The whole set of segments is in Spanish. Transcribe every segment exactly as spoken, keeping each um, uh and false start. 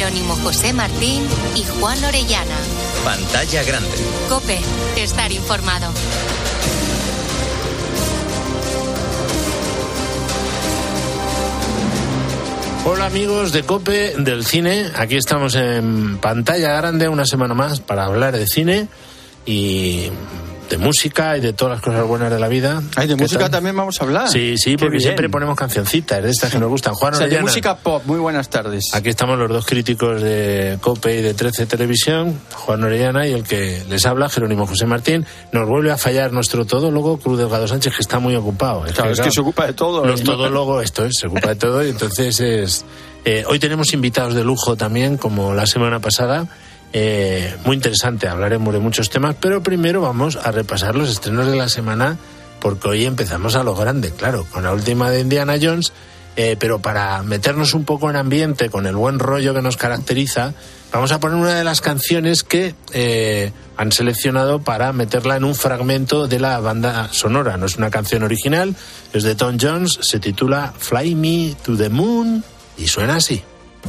Jerónimo José Martín y Juan Orellana. Pantalla grande. COPE, estar informado. Hola amigos de COPE, del cine. Aquí estamos en Pantalla Grande una semana más para hablar de cine y de música y de todas las cosas buenas de la vida. Ay, de música tal? También vamos a hablar. Sí, sí, porque siempre ponemos cancioncitas de estas que nos gustan. Juan Orellana. O sea, de música pop. Muy buenas tardes. Aquí estamos los dos críticos de COPE y de trece Televisión, Juan Orellana y el que les habla, Jerónimo José Martín. Nos vuelve a fallar nuestro todólogo, Cruz Delgado Sánchez, que está muy ocupado. Es claro, que, es claro, que se ocupa de todo. Los todólogos, esto es, se ocupa de todo y entonces es... Eh, hoy tenemos invitados de lujo también, como la semana pasada. Eh, muy interesante, hablaremos de muchos temas, pero primero vamos a repasar los estrenos de la semana, porque hoy empezamos a lo grande, claro, con la última de Indiana Jones, eh, pero para meternos un poco en ambiente, con el buen rollo que nos caracteriza, vamos a poner una de las canciones que eh, han seleccionado para meterla en un fragmento de la banda sonora. No es una canción original, es de Tom Jones, se titula Fly Me to the Moon y suena así.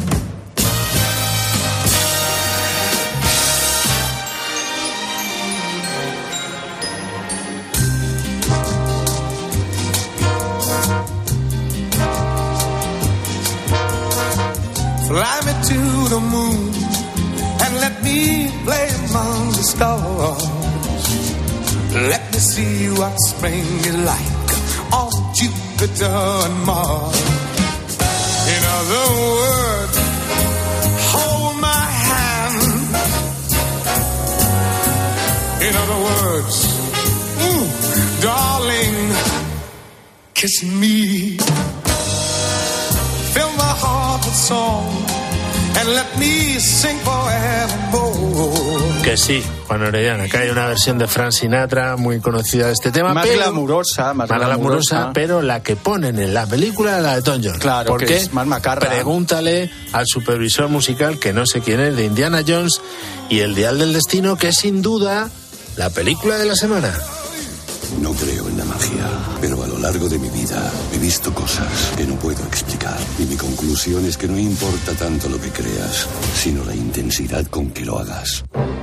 Fly me to the moon and let me play among the stars. Let me see what spring is like on Jupiter and Mars. In other words, hold my hand. In other words, ooh, darling, kiss me. Fill my heart with song and let me sing forevermore. Que sí, Juan Orellana, que hay una versión de Frank Sinatra muy conocida de este tema, más pero, glamurosa, más, más glamurosa, glamurosa, pero la que ponen en la película es la de Tom Jones. Claro, porque que es más macarra. Pregúntale al supervisor musical, que no sé quién es, de Indiana Jones y El Dial del Destino, que es sin duda la película de la semana. No creo en la magia, pero a lo largo de mi vida he visto cosas que no puedo explicar. Y mi conclusión es que no importa tanto lo que creas, sino la intensidad con que lo hagas.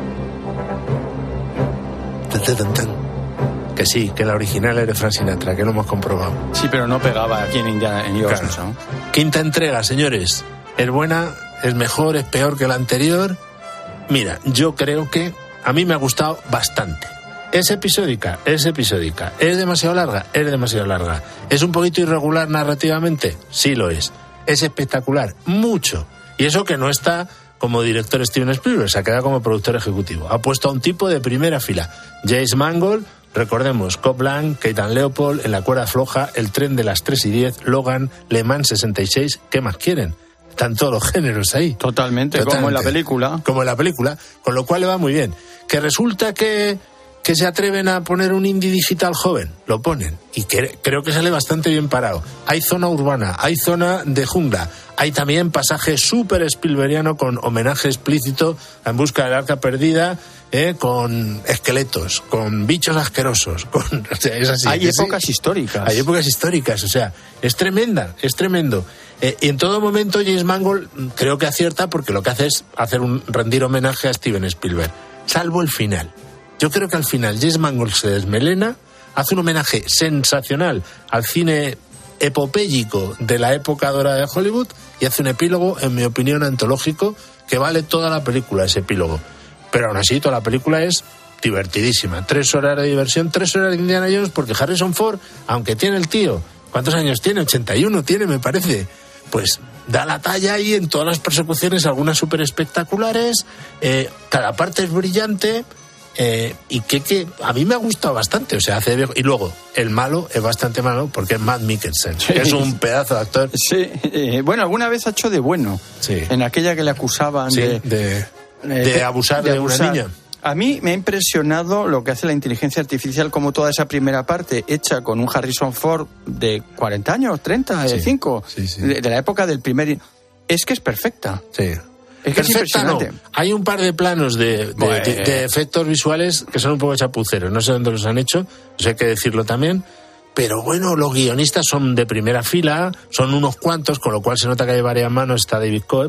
Que sí, que la original es de Frank Sinatra, que lo hemos comprobado. Sí, pero no pegaba aquí en Indiana Jones. Claro. ¿No? Quinta entrega, señores. ¿Es buena? ¿Es mejor? ¿Es peor que la anterior? Mira, yo creo que a mí me ha gustado bastante. ¿Es episódica? Es episódica. ¿Es demasiado larga? Es demasiado larga. ¿Es un poquito irregular narrativamente? Sí lo es. ¿Es espectacular? Mucho. Y eso que no está como director Steven Spielberg, se ha quedado como productor ejecutivo. Ha puesto a un tipo de primera fila. James Mangold, recordemos, Copland, Keitan Leopold, En la cuerda floja, El tren de las tres y diez, Logan, Le Mans sesenta y seis. ¿Qué más quieren? Están todos los géneros ahí. Totalmente, Totalmente, como en la película. Como en la película, con lo cual le va muy bien. Que resulta que... que se atreven a poner un indie digital joven, lo ponen, y que, creo que sale bastante bien parado. Hay zona urbana, hay zona de jungla, hay también pasaje súper Spielbergiano con homenaje explícito a En busca del arca perdida, eh, con esqueletos, con bichos asquerosos, con, o sea, es así. Hay es, épocas históricas. Hay épocas históricas, o sea, es tremenda, es tremendo. Eh, y en todo momento James Mangold creo que acierta, porque lo que hace es hacer un rendir homenaje a Steven Spielberg, salvo el final. Yo creo que al final James Mangold se desmelena, hace un homenaje sensacional al cine epopéyico de la época dorada de Hollywood y hace un epílogo, en mi opinión, antológico, que vale toda la película, ese epílogo. Pero aún así, toda la película es divertidísima. Tres horas de diversión, tres horas de Indiana Jones, porque Harrison Ford, aunque tiene el tío, ¿cuántos años tiene? ochenta y uno tiene, me parece. Pues da la talla ahí en todas las persecuciones, algunas súper espectaculares, eh, cada parte es brillante. Eh, y que, que a mí me ha gustado bastante, o sea, hace viejo. Y luego, el malo es bastante malo porque es Matt Mikkelsen, sí. Que es un pedazo de actor. Sí, eh, bueno, alguna vez ha hecho de bueno. Sí. En aquella que le acusaban sí, de, de, de, de abusar de, de abusar. una niña. A mí me ha impresionado lo que hace la inteligencia artificial, como toda esa primera parte hecha con un Harrison Ford de cuarenta años, treinta, sí, cinco, sí, sí. De, de la época del primer... Es que es perfecta. Sí. Es que Perfecta, es impresionante. No. Hay un par de planos de, de, bueno. de, de efectos visuales que son un poco chapuceros. No sé dónde los han hecho, eso hay que decirlo también. Pero bueno, los guionistas son de primera fila, son unos cuantos, con lo cual se nota que hay varias manos. Está David Coeb,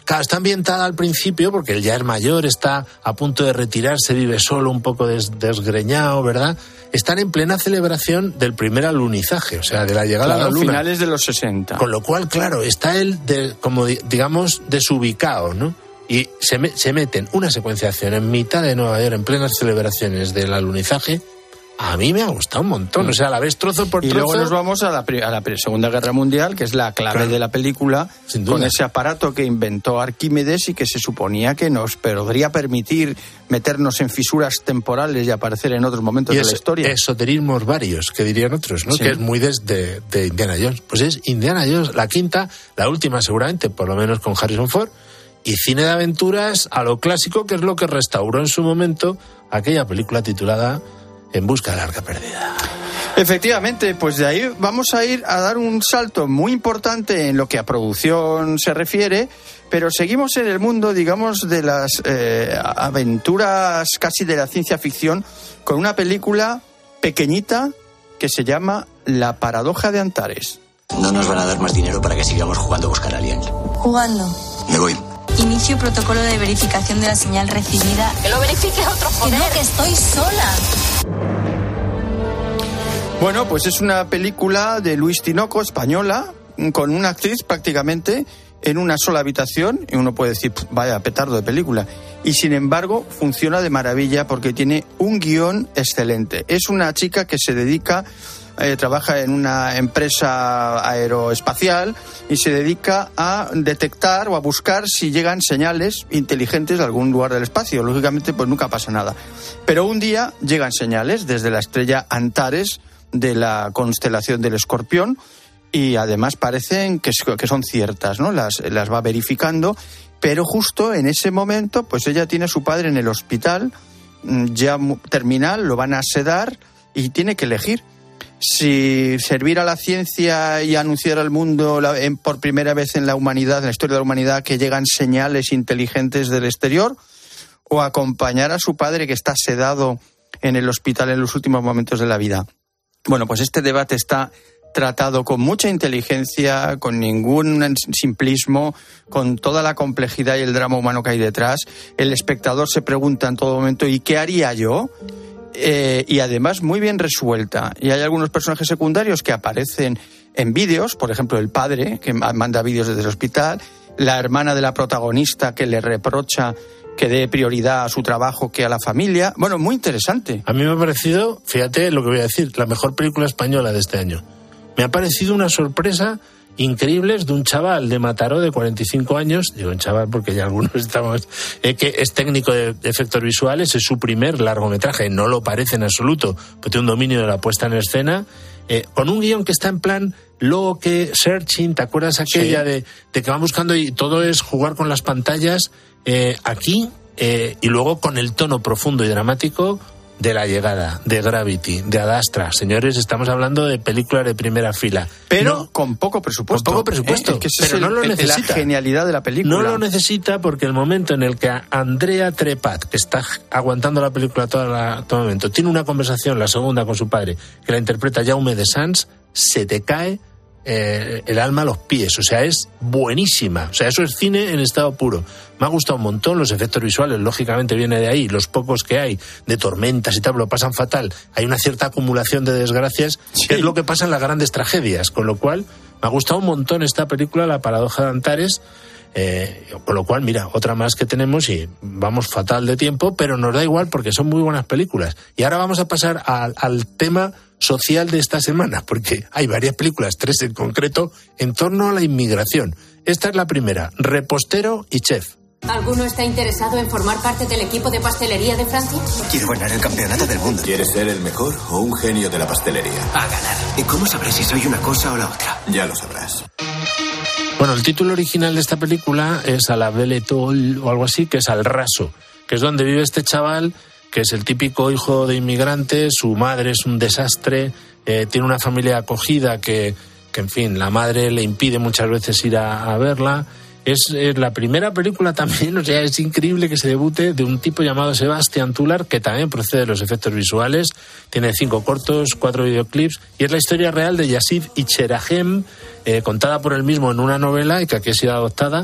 Claro, está ambientada al principio porque él ya es mayor, está a punto de retirarse, vive solo, un poco des, desgreñado, ¿verdad? Están en plena celebración del primer alunizaje, o sea, de la llegada claro, a la Luna. finales de los sesenta. Con lo cual, claro, está él, de, como digamos, desubicado, ¿no? Y se, me, se meten una secuencia de acción en mitad de Nueva York, en plenas celebraciones del alunizaje. A mí me ha gustado un montón, o sea, la ves trozo por y trozo. Y luego nos vamos a la, a la Segunda Guerra Mundial, que es la clave claro. de la película, con ese aparato que inventó Arquímedes y que se suponía que nos podría permitir meternos en fisuras temporales y aparecer en otros momentos y de la historia. Esoterismos varios, que dirían otros, ¿no? Sí. Que es muy de, de, de Indiana Jones. Pues es Indiana Jones, la quinta, la última seguramente, por lo menos con Harrison Ford, y cine de aventuras a lo clásico, que es lo que restauró en su momento aquella película titulada En busca de la arca perdida. Efectivamente, pues de ahí vamos a ir a dar un salto muy importante en lo que a producción se refiere, pero seguimos en el mundo, digamos, de las eh, aventuras casi de la ciencia ficción, con una película pequeñita que se llama La paradoja de Antares. No nos van a dar más dinero para que sigamos jugando a buscar aliens. Jugando. Me voy. Inicio protocolo de verificación de la señal recibida. Que lo verifique otro joder. Que no, que estoy sola. Bueno, pues es una película de Luis Tinoco, española, con una actriz prácticamente en una sola habitación, y uno puede decir, vaya petardo de película, y sin embargo funciona de maravilla porque tiene un guión excelente. Es una chica que se dedica, eh, trabaja en una empresa aeroespacial y se dedica a detectar o a buscar si llegan señales inteligentes de algún lugar del espacio. Lógicamente, pues nunca pasa nada. Pero un día llegan señales desde la estrella Antares de la constelación del Escorpión, y además parecen que, que son ciertas, ¿no? Las, las va verificando, pero justo en ese momento, pues ella tiene a su padre en el hospital, ya terminal, lo van a sedar y tiene que elegir si servir a la ciencia y anunciar al mundo la, en, por primera vez en la humanidad, en la historia de la humanidad, que llegan señales inteligentes del exterior, o acompañar a su padre que está sedado en el hospital en los últimos momentos de la vida. Bueno, pues este debate está tratado con mucha inteligencia, con ningún simplismo, con toda la complejidad y el drama humano que hay detrás. El espectador se pregunta en todo momento, ¿y qué haría yo? Eh, y además muy bien resuelta. Y hay algunos personajes secundarios que aparecen en vídeos, por ejemplo el padre, que manda vídeos desde el hospital, la hermana de la protagonista que le reprocha que dé prioridad a su trabajo que a la familia. Bueno, muy interesante. A mí me ha parecido, fíjate lo que voy a decir, la mejor película española de este año. Me ha parecido una sorpresa increíble de un chaval de Mataró de cuarenta y cinco años, digo un chaval porque ya algunos estamos, eh, que es técnico de efectos visuales, es su primer largometraje, no lo parece en absoluto, pero tiene un dominio de la puesta en escena, eh, con un guión que está en plan lo que Searching, ¿te acuerdas aquella sí. de, de que van buscando y todo es jugar con las pantallas? Eh, aquí, eh, y luego con el tono profundo y dramático de La llegada, de Gravity, de Ad Astra. Señores, estamos hablando de películas de primera fila. Pero no, con poco presupuesto. Con poco presupuesto, ¿eh? Es que pero es no el, lo necesita. La genialidad de la película. No lo necesita porque el momento en el que Andrea Trepat, que está aguantando la película todo, la, todo el momento, tiene una conversación, la segunda con su padre, que la interpreta Jaume de Sans, se te cae Eh, el alma a los pies, o sea, es buenísima, o sea, eso es cine en estado puro. Me ha gustado un montón, los efectos visuales, lógicamente viene de ahí, los pocos que hay, de tormentas y tal, lo pasan fatal, hay una cierta acumulación de desgracias, sí. que es lo que pasa en las grandes tragedias, con lo cual me ha gustado un montón esta película, La paradoja de Antares. Eh, con lo cual, mira, otra más que tenemos y vamos fatal de tiempo, pero nos da igual porque son muy buenas películas. Y ahora vamos a pasar a, al tema social de esta semana, porque hay varias películas, tres en concreto, en torno a la inmigración. Esta es la primera, Repostero y Chef. ¿Alguno está interesado en formar parte del equipo de pastelería de Francia? Quiero ganar el campeonato del mundo. ¿Quieres ser el mejor o un genio de la pastelería? A ganar. ¿Y cómo sabré si soy una cosa o la otra? Ya lo sabrás. Bueno, el título original de esta película es A la Belle Étoile o algo así, que es Al Raso, que es donde vive este chaval, que es el típico hijo de inmigrantes, su madre es un desastre, eh, tiene una familia acogida que, que, en fin, la madre le impide muchas veces ir a, a verla. Es, es la primera película también, o sea, es increíble que se debute de un tipo llamado Sebastián Tular, que también procede de los efectos visuales, tiene cinco cortos, cuatro videoclips, y es la historia real de Yassif Icherahem, eh, contada por él mismo en una novela y que aquí ha sido adoptada,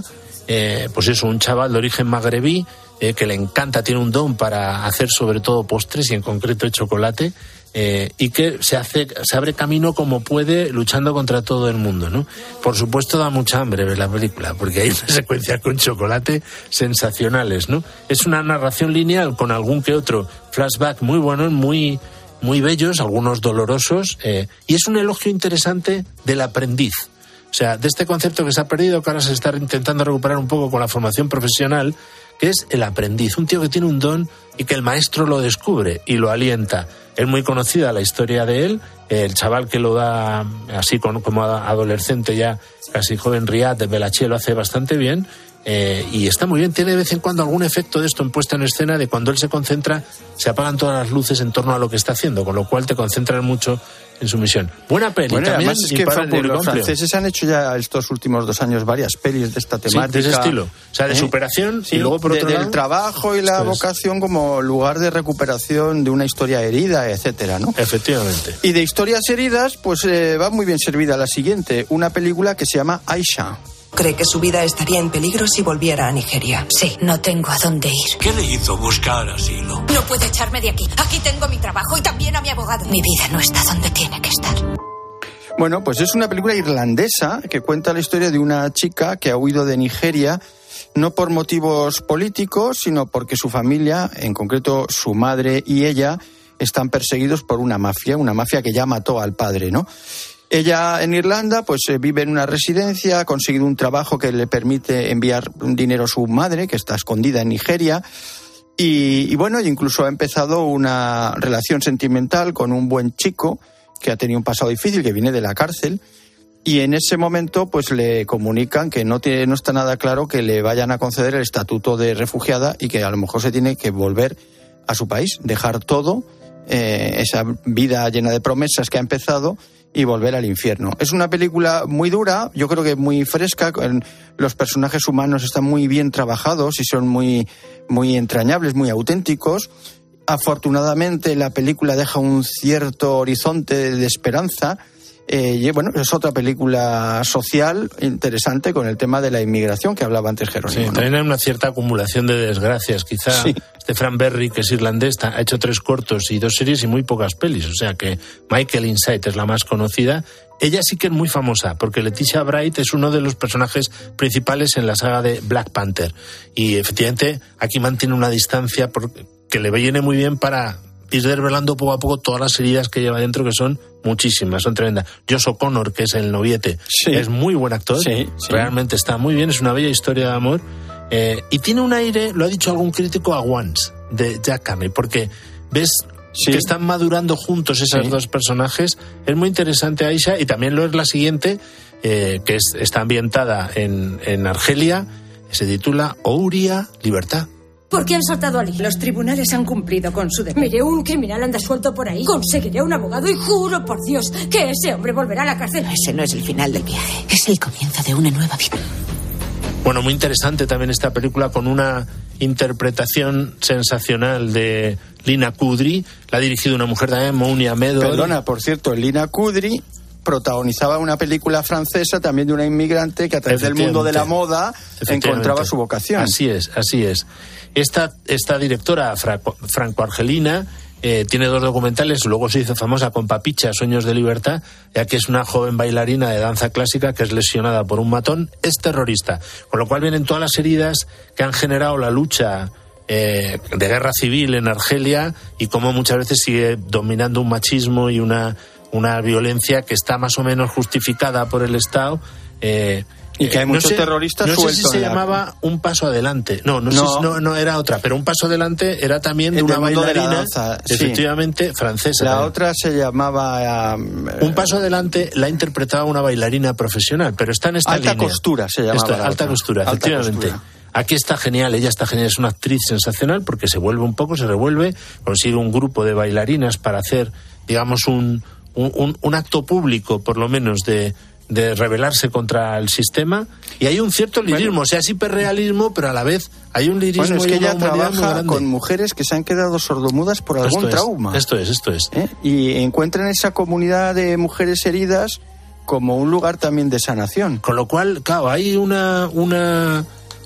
eh, pues eso, un chaval de origen magrebí eh, que le encanta, tiene un don para hacer sobre todo postres y en concreto el chocolate, eh, y que se hace, se abre camino como puede luchando contra todo el mundo, ¿no? Por supuesto da mucha hambre ver la película, porque hay unas secuencias con chocolate sensacionales, ¿no? Es una narración lineal con algún que otro flashback muy buenos, muy, muy bellos, algunos dolorosos, eh, y es un elogio interesante del aprendiz. O sea, de este concepto que se ha perdido, que ahora se está intentando recuperar un poco con la formación profesional, que es el aprendiz, un tío que tiene un don y que el maestro lo descubre y lo alienta. Es muy conocida la historia de él, el chaval que lo da así como adolescente ya, casi joven, Riyad de Belaché, lo hace bastante bien, eh, y está muy bien. Tiene de vez en cuando algún efecto de esto en puesta en escena, de cuando él se concentra, se apagan todas las luces en torno a lo que está haciendo, con lo cual te concentras mucho en su misión. Buena peli. Bueno, también, además es que Facu, los franceses han hecho ya estos últimos dos años varias pelis de esta temática. Sí, de ese estilo. O sea, de ¿eh? superación, sí, y luego por otro de, lado... del trabajo y la vocación como lugar de recuperación de una historia herida, etcétera, ¿no? Efectivamente. Y de historias heridas, pues eh, va muy bien servida la siguiente, una película que se llama Aisha. ¿Cree que su vida estaría en peligro si volviera a Nigeria? Sí, no tengo a dónde ir. ¿Qué le hizo buscar asilo? No puede echarme de aquí. Aquí tengo mi trabajo y también a mi abogado. Mi vida no está donde tiene que estar. Bueno, pues es una película irlandesa que cuenta la historia de una chica que ha huido de Nigeria no por motivos políticos, sino porque su familia, en concreto su madre y ella, están perseguidos por una mafia, una mafia que ya mató al padre, ¿no? Ella en Irlanda pues eh, vive en una residencia, ha conseguido un trabajo que le permite enviar dinero a su madre, que está escondida en Nigeria, y, y bueno, incluso ha empezado una relación sentimental con un buen chico que ha tenido un pasado difícil, que viene de la cárcel, y en ese momento pues le comunican que no, tiene, no está nada claro que le vayan a conceder el estatuto de refugiada y que a lo mejor se tiene que volver a su país, dejar todo, eh, esa vida llena de promesas que ha empezado, y volver al infierno. Es una película muy dura, yo creo que muy fresca, los personajes humanos están muy bien trabajados y son muy, muy entrañables, muy auténticos. Afortunadamente la película deja un cierto horizonte de esperanza. Eh, y bueno, es otra película social interesante con el tema de la inmigración que hablaba antes Jerónimo. Sí, ¿no? También hay una cierta acumulación de desgracias. Quizá sí. Este Fran Berry, que es irlandés, ha hecho tres cortos y dos series y muy pocas pelis. O sea que Michael Insight es la más conocida. Ella sí que es muy famosa, porque Letitia Wright es uno de los personajes principales en la saga de Black Panther. Y efectivamente aquí mantiene una distancia que le viene muy bien para ir desvelando poco a poco todas las heridas que lleva dentro, que son muchísimas, son tremendas. Josh O'Connor, que es el noviete, sí. es muy buen actor, sí, sí. realmente está muy bien, es una bella historia de amor, eh, y tiene un aire, lo ha dicho algún crítico, a Once, de Jack Carney, porque ves sí. que están madurando juntos esos sí. dos personajes. Es muy interesante Aisha, y también lo es la siguiente, eh, que es, está ambientada en, en Argelia, se titula Ouria, Libertad. ¿Por qué han soltado a Lee? Los tribunales han cumplido con su deber. Mire, un criminal anda suelto por ahí. Conseguiré un abogado y juro por Dios que ese hombre volverá a la cárcel. Ese no es el final del viaje. Es el comienzo de una nueva vida. Bueno, muy interesante también esta película, con una interpretación sensacional de Lina Kudry. La ha dirigido una mujer también, Mounia Medo. Perdona, por cierto, Lina Kudry protagonizaba una película francesa también de una inmigrante que a través del mundo de la moda encontraba su vocación. Así es, así es. Esta, esta directora franco-argelina eh, tiene dos documentales, luego se hizo famosa con Papicha, Sueños de Libertad, ya que es una joven bailarina de danza clásica que es lesionada por un matón, es terrorista, con lo cual vienen todas las heridas que han generado la lucha eh, de guerra civil en Argelia, y cómo muchas veces sigue dominando un machismo y una, una violencia que está más o menos justificada por el Estado. Eh, Y que hay muchos no sé, terroristas no sueltos. No sé si se la... llamaba Un Paso Adelante. No, no, no. Sé si, no, no era otra, pero Un Paso Adelante era también de una bailarina, de danza, efectivamente, sí. francesa. La también. otra se llamaba... Um, Un Paso Adelante la interpretaba una bailarina profesional, pero está en esta alta línea. Costura se llamaba. Esta, alta otra. costura, alta efectivamente. Costura. Aquí está genial, ella está genial, es una actriz sensacional porque se vuelve un poco, se revuelve, consigue un grupo de bailarinas para hacer, digamos, un, un, un, un acto público, por lo menos, de... de rebelarse contra el sistema, y hay un cierto lirismo, bueno, o sea, es hiperrealismo, pero a la vez hay un lirismo. Bueno, es que y una ella trabaja con mujeres que se han quedado sordomudas por algún esto trauma. Es, esto es, esto es. ¿Eh? Y encuentran esa comunidad de mujeres heridas como un lugar también de sanación. Con lo cual, claro, hay una, una,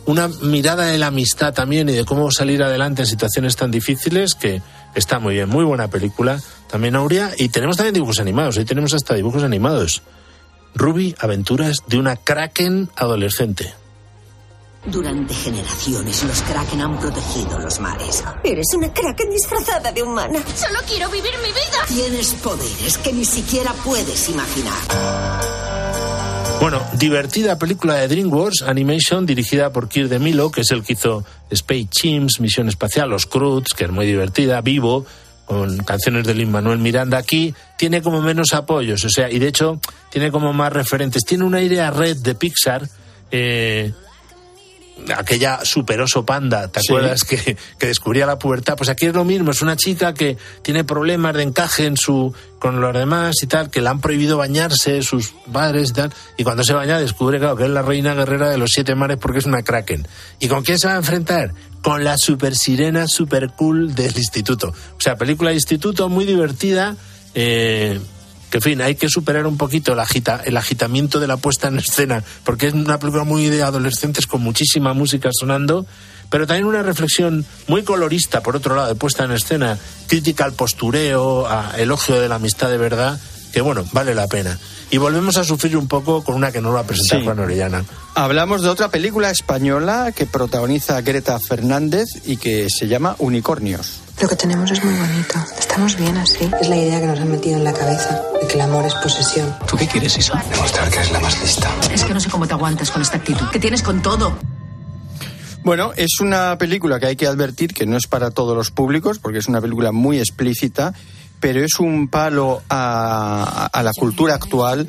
una mirada de la amistad también y de cómo salir adelante en situaciones tan difíciles, que está muy bien, muy buena película también, Aurea. Y tenemos también dibujos animados, hoy tenemos hasta dibujos animados. Ruby, aventuras de una kraken adolescente. Durante generaciones los kraken han protegido los mares. Eres una kraken disfrazada de humana. Solo quiero vivir mi vida. Tienes poderes que ni siquiera puedes imaginar. Bueno, divertida película de DreamWorks Animation dirigida por Kirk DeMille, que es el que hizo Space Chimps, Misión Espacial, Los Croods, que es muy divertida, Vivo, con canciones de Lin-Manuel Miranda. Aquí tiene como menos apoyos, o sea, y de hecho tiene como más referentes. Tiene un aire a Red de Pixar, eh... aquella super oso panda, ¿te acuerdas? Sí. Que, que descubría la pubertad. Pues aquí es lo mismo, es una chica que tiene problemas de encaje en su con los demás y tal, que le han prohibido bañarse sus padres y tal, y cuando se baña descubre, claro, que es la reina guerrera de los siete mares porque es una kraken. ¿Y con quién se va a enfrentar? Con la super sirena super cool del instituto. O sea, película de instituto muy divertida, eh... que, en fin, hay que superar un poquito el, agita, el agitamiento de la puesta en escena, porque es una película muy de adolescentes con muchísima música sonando, pero también una reflexión muy colorista, por otro lado, de puesta en escena, crítica al postureo, a elogio de la amistad de verdad, que, bueno, vale la pena. Y volvemos a sufrir un poco con una que nos va a presentar sí. Juan Orellana. Hablamos de otra película española que protagoniza Greta Fernández y que se llama Unicornios. Lo que tenemos es muy bonito. Estamos bien así. Es la idea que nos han metido en la cabeza, de que el amor es posesión. ¿Tú qué quieres, Isa? Demostrar que eres la más lista. Es que no sé cómo te aguantas con esta actitud. ¿Qué tienes con todo? Bueno, es una película que hay que advertir que no es para todos los públicos, porque es una película muy explícita, pero es un palo a, a la cultura actual.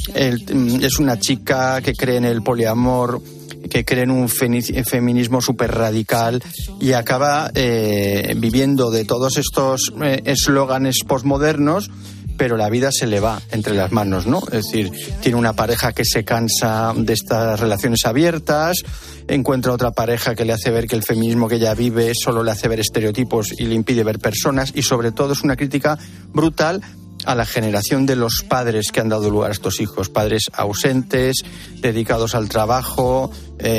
El, es una chica que cree en el poliamor, que cree en un feminismo súper radical y acaba eh, viviendo de todos estos eslóganes eh, postmodernos, pero la vida se le va entre las manos, ¿no? Es decir, tiene una pareja que se cansa de estas relaciones abiertas, encuentra otra pareja que le hace ver que el feminismo que ella vive solo le hace ver estereotipos y le impide ver personas, y sobre todo es una crítica brutal a la generación de los padres que han dado lugar a estos hijos, padres ausentes, dedicados al trabajo,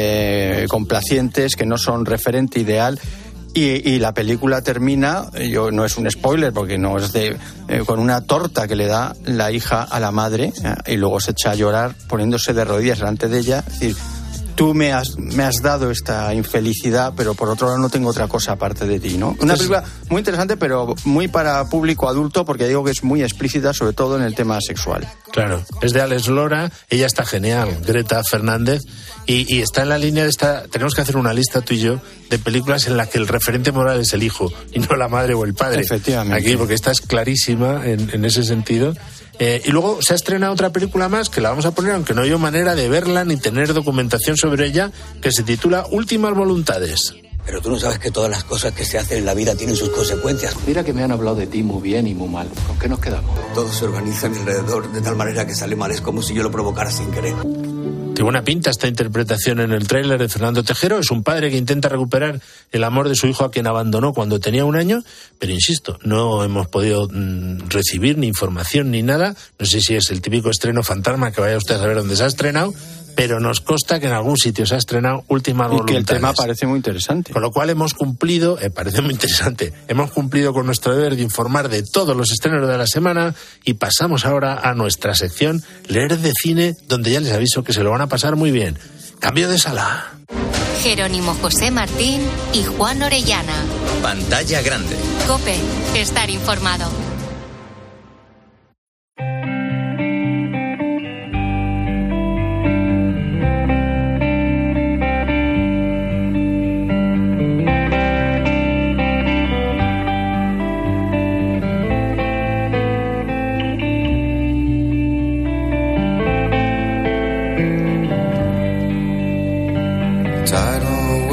eh, complacientes, que no son referente ideal. Y, y la película termina, yo no es un spoiler porque no es de, eh, con una torta que le da la hija a la madre, eh, y luego se echa a llorar poniéndose de rodillas delante de ella, es decir, tú me has, me has dado esta infelicidad, pero por otro lado no tengo otra cosa aparte de ti, ¿no? Una película muy interesante, pero muy para público adulto, porque digo que es muy explícita, sobre todo en el tema sexual. Claro, es de Alex Lora, ella está genial, Greta Fernández, y, y está en la línea de esta... Tenemos que hacer una lista, tú y yo, de películas en las que el referente moral es el hijo, y no la madre o el padre. Efectivamente. Aquí, porque esta es clarísima en, en ese sentido. Eh, y luego se ha estrenado otra película más que la vamos a poner, aunque no hay manera de verla ni tener documentación sobre ella, que se titula Últimas Voluntades. Pero tú no sabes que todas las cosas que se hacen en la vida tienen sus consecuencias. Mira que me han hablado de ti muy bien y muy mal. ¿Con qué nos quedamos? Todo se organiza a mi alrededor de tal manera que sale mal. Es como si yo lo provocara sin querer. Tiene buena pinta esta interpretación en el tráiler de Fernando Tejero. Es un padre que intenta recuperar el amor de su hijo a quien abandonó cuando tenía un año, pero insisto, no hemos podido mmm, recibir ni información ni nada. No sé si es el típico estreno fantasma que vaya usted a saber dónde se ha estrenado, pero nos consta que en algún sitio se ha estrenado Últimas Voluntades. Y que el tema parece muy interesante. Con lo cual hemos cumplido, eh, parece muy interesante, hemos cumplido con nuestro deber de informar de todos los estrenos de la semana, y pasamos ahora a nuestra sección Leer de Cine, donde ya les aviso que se lo van a pasar muy bien. Cambio de sala. Jerónimo José Martín y Juan Orellana. Pantalla grande. COPE, estar informado.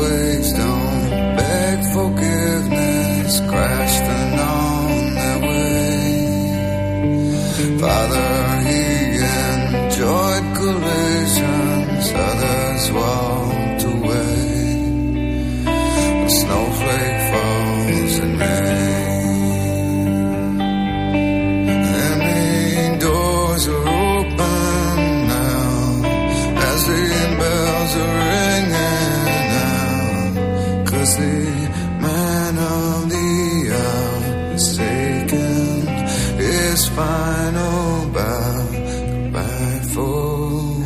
Forgiveness crashed and on there with was the man of the hour, mistaken his final bow, goodbye for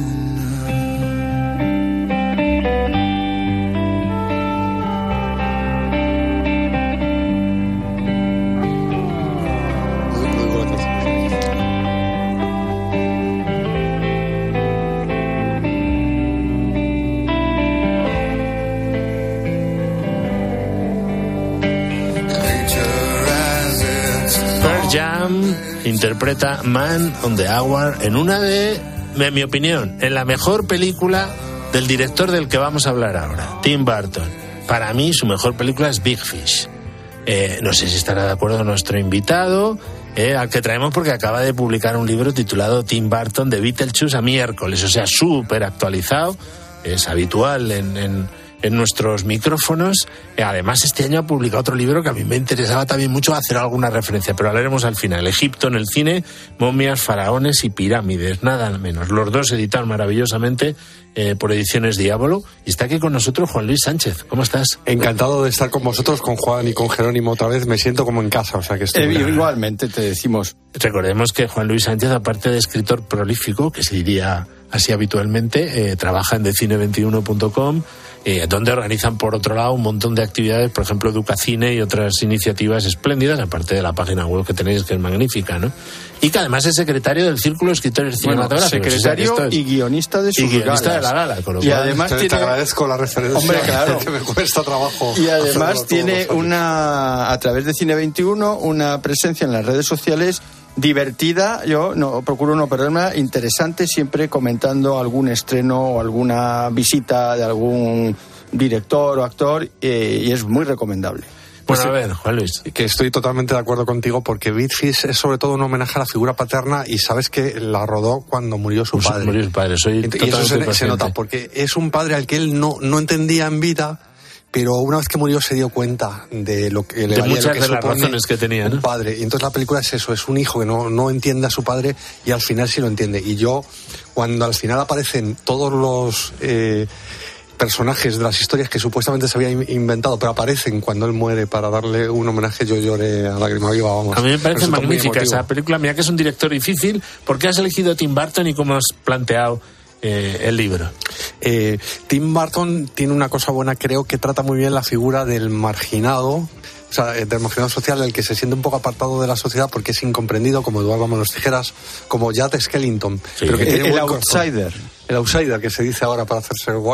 Jam interpreta Man on the Hour en una de, en mi opinión, en la mejor película del director del que vamos a hablar ahora, Tim Burton. Para mí su mejor película es Big Fish. Eh, no sé si estará de acuerdo nuestro invitado, eh, al que traemos porque acaba de publicar un libro titulado Tim Burton de Beetlejuice a miércoles, o sea, súper actualizado, es habitual en... en en nuestros micrófonos. Además, este año ha publicado otro libro que a mí me interesaba también mucho hacer alguna referencia, pero hablaremos al final. Egipto en el cine, momias, faraones y pirámides, nada menos. Los dos editados maravillosamente eh, por Ediciones Diablo. Y está aquí con nosotros Juan Luis Sánchez. ¿Cómo estás? Encantado de estar con vosotros, con Juan y con Jerónimo otra vez. Me siento como en casa, o sea que estoy... Eh, igualmente te decimos. Recordemos que Juan Luis Sánchez, aparte de escritor prolífico, que se diría así habitualmente, eh, trabaja en de cine veintiuno punto com, Eh, donde organizan por otro lado un montón de actividades, por ejemplo Educacine y otras iniciativas espléndidas, aparte de la página web que tenéis, que es magnífica, ¿no? Y que además es secretario del Círculo de Escritores bueno, Cinematográficos. Secretario o sea, es, y guionista de sus y guionista galas. de la gala. Con lo y cual, además te, tiene... te agradezco la referencia. Hombre, claro. Que me cuesta trabajo. Y además tiene una, a través de Cine veintiuno, una presencia en las redes sociales divertida, yo no procuro no perderme, interesante, siempre comentando algún estreno o alguna visita de algún director o actor, eh, y es muy recomendable. Bueno, a ver, Juan Luis. Que estoy totalmente de acuerdo contigo, porque Big Fish es sobre todo un homenaje a la figura paterna, y sabes que la rodó cuando murió su padre. Murió su padre, soy y eso se, se nota, porque es un padre al que él no, no entendía en vida, pero una vez que murió se dio cuenta de lo que le de valía, muchas lo que de las razones que tenía, ¿no? Un padre. Y entonces la película es eso, es un hijo que no, no entiende a su padre y al final sí lo entiende. Y yo, cuando al final aparecen todos los eh, personajes de las historias que supuestamente se había inventado, pero aparecen cuando él muere para darle un homenaje, yo lloré a lágrima viva, vamos. A mí me parece magnífica esa película. Mira que es un director difícil. ¿Por qué has elegido Tim Burton y cómo has planteado Eh, el libro? Eh, Tim Burton tiene una cosa buena, creo que trata muy bien la figura del marginado, o sea, del marginado social, el que se siente un poco apartado de la sociedad porque es incomprendido, como Eduardo Manos Tijeras, como Jack Skellington. Sí, pero que tiene el outsider. Corazón. El outsider, que se dice ahora para hacerse guay.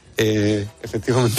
Eh, efectivamente,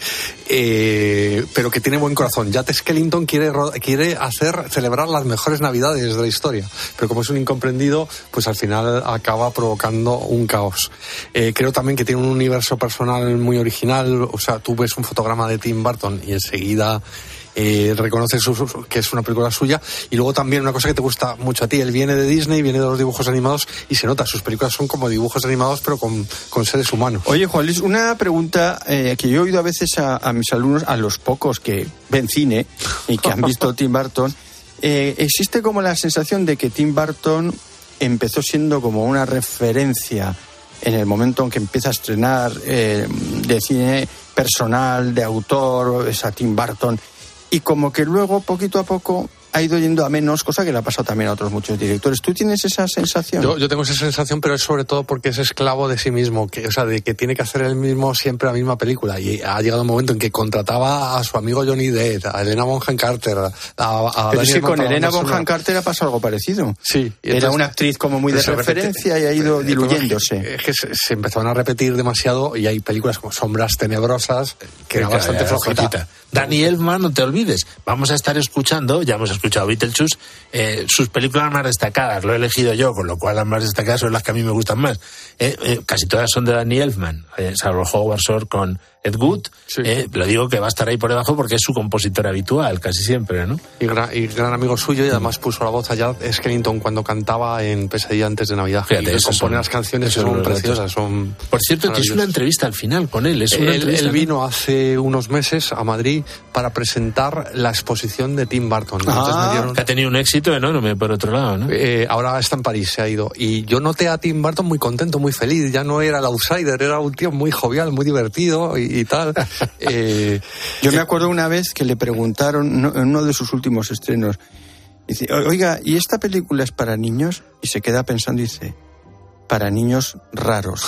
eh, pero que tiene buen corazón. Jack Skellington quiere, quiere hacer celebrar las mejores navidades de la historia, pero como es un incomprendido, pues al final acaba provocando un caos. Eh, creo también que tiene un universo personal muy original, o sea, tú ves un fotograma de Tim Burton y enseguida Eh, reconoces su, su, que es una película suya. Y luego también una cosa que te gusta mucho a ti, él viene de Disney, viene de los dibujos animados y se nota, sus películas son como dibujos animados pero con, con seres humanos. Oye, Juan Luis, una pregunta eh, que yo he oído a veces a, a mis alumnos, a los pocos que ven cine y que han visto Tim Burton, eh, existe como la sensación de que Tim Burton empezó siendo como una referencia en el momento en que empieza a estrenar eh, de cine personal, de autor, es a Tim Burton, y como que luego, poquito a poco, ha ido yendo a menos, cosa que le ha pasado también a otros muchos directores. ¿Tú tienes esa sensación? Yo, yo tengo esa sensación, pero es sobre todo porque es esclavo de sí mismo, que, o sea, de que tiene que hacer él mismo siempre la misma película. Y ha llegado un momento en que contrataba a su amigo Johnny Depp, a Helena Bonham Carter, a, a Pero Daniel sí, con Mann, Helena Bonham Bonham Carter ha pasado algo parecido. Sí. Era entonces, una actriz como muy de referencia y ha ido diluyéndose. Es que, es que se, se empezaron a repetir demasiado y hay películas como Sombras Tenebrosas, que era bastante flojita. Danny Elfman, no te olvides. Vamos a estar escuchando, ya hemos escuchado Beetlejuice, eh, sus películas más destacadas. Lo he elegido yo, con lo cual las más destacadas son las que a mí me gustan más. Eh, eh, casi todas son de Danny Elfman, eh, salvo Howard Shore con Ed Wood. Sí. Eh, lo digo que va a estar ahí por debajo porque es su compositor habitual, casi siempre, ¿no? Y gran, y gran amigo suyo, y además puso la voz a Jack Skellington cuando cantaba en Pesadilla antes de Navidad. Fíjate, y compone las canciones, son preciosas. Son por cierto, tienes una entrevista al final con él. Es una él, entrevista, él vino hace unos meses a Madrid para presentar la exposición de Tim Burton. Ah, me dieron... que ha tenido un éxito enorme por otro lado, ¿no? Eh, ahora está en París, se ha ido. Y yo noté a Tim Burton muy contento, muy feliz. Ya no era el outsider, era un tío muy jovial, muy divertido. Y, y, y tal. eh, Yo me acuerdo una vez que le preguntaron, no, en uno de sus últimos estrenos, dice, oiga, ¿y esta película es para niños? Y se queda pensando y dice, para niños raros.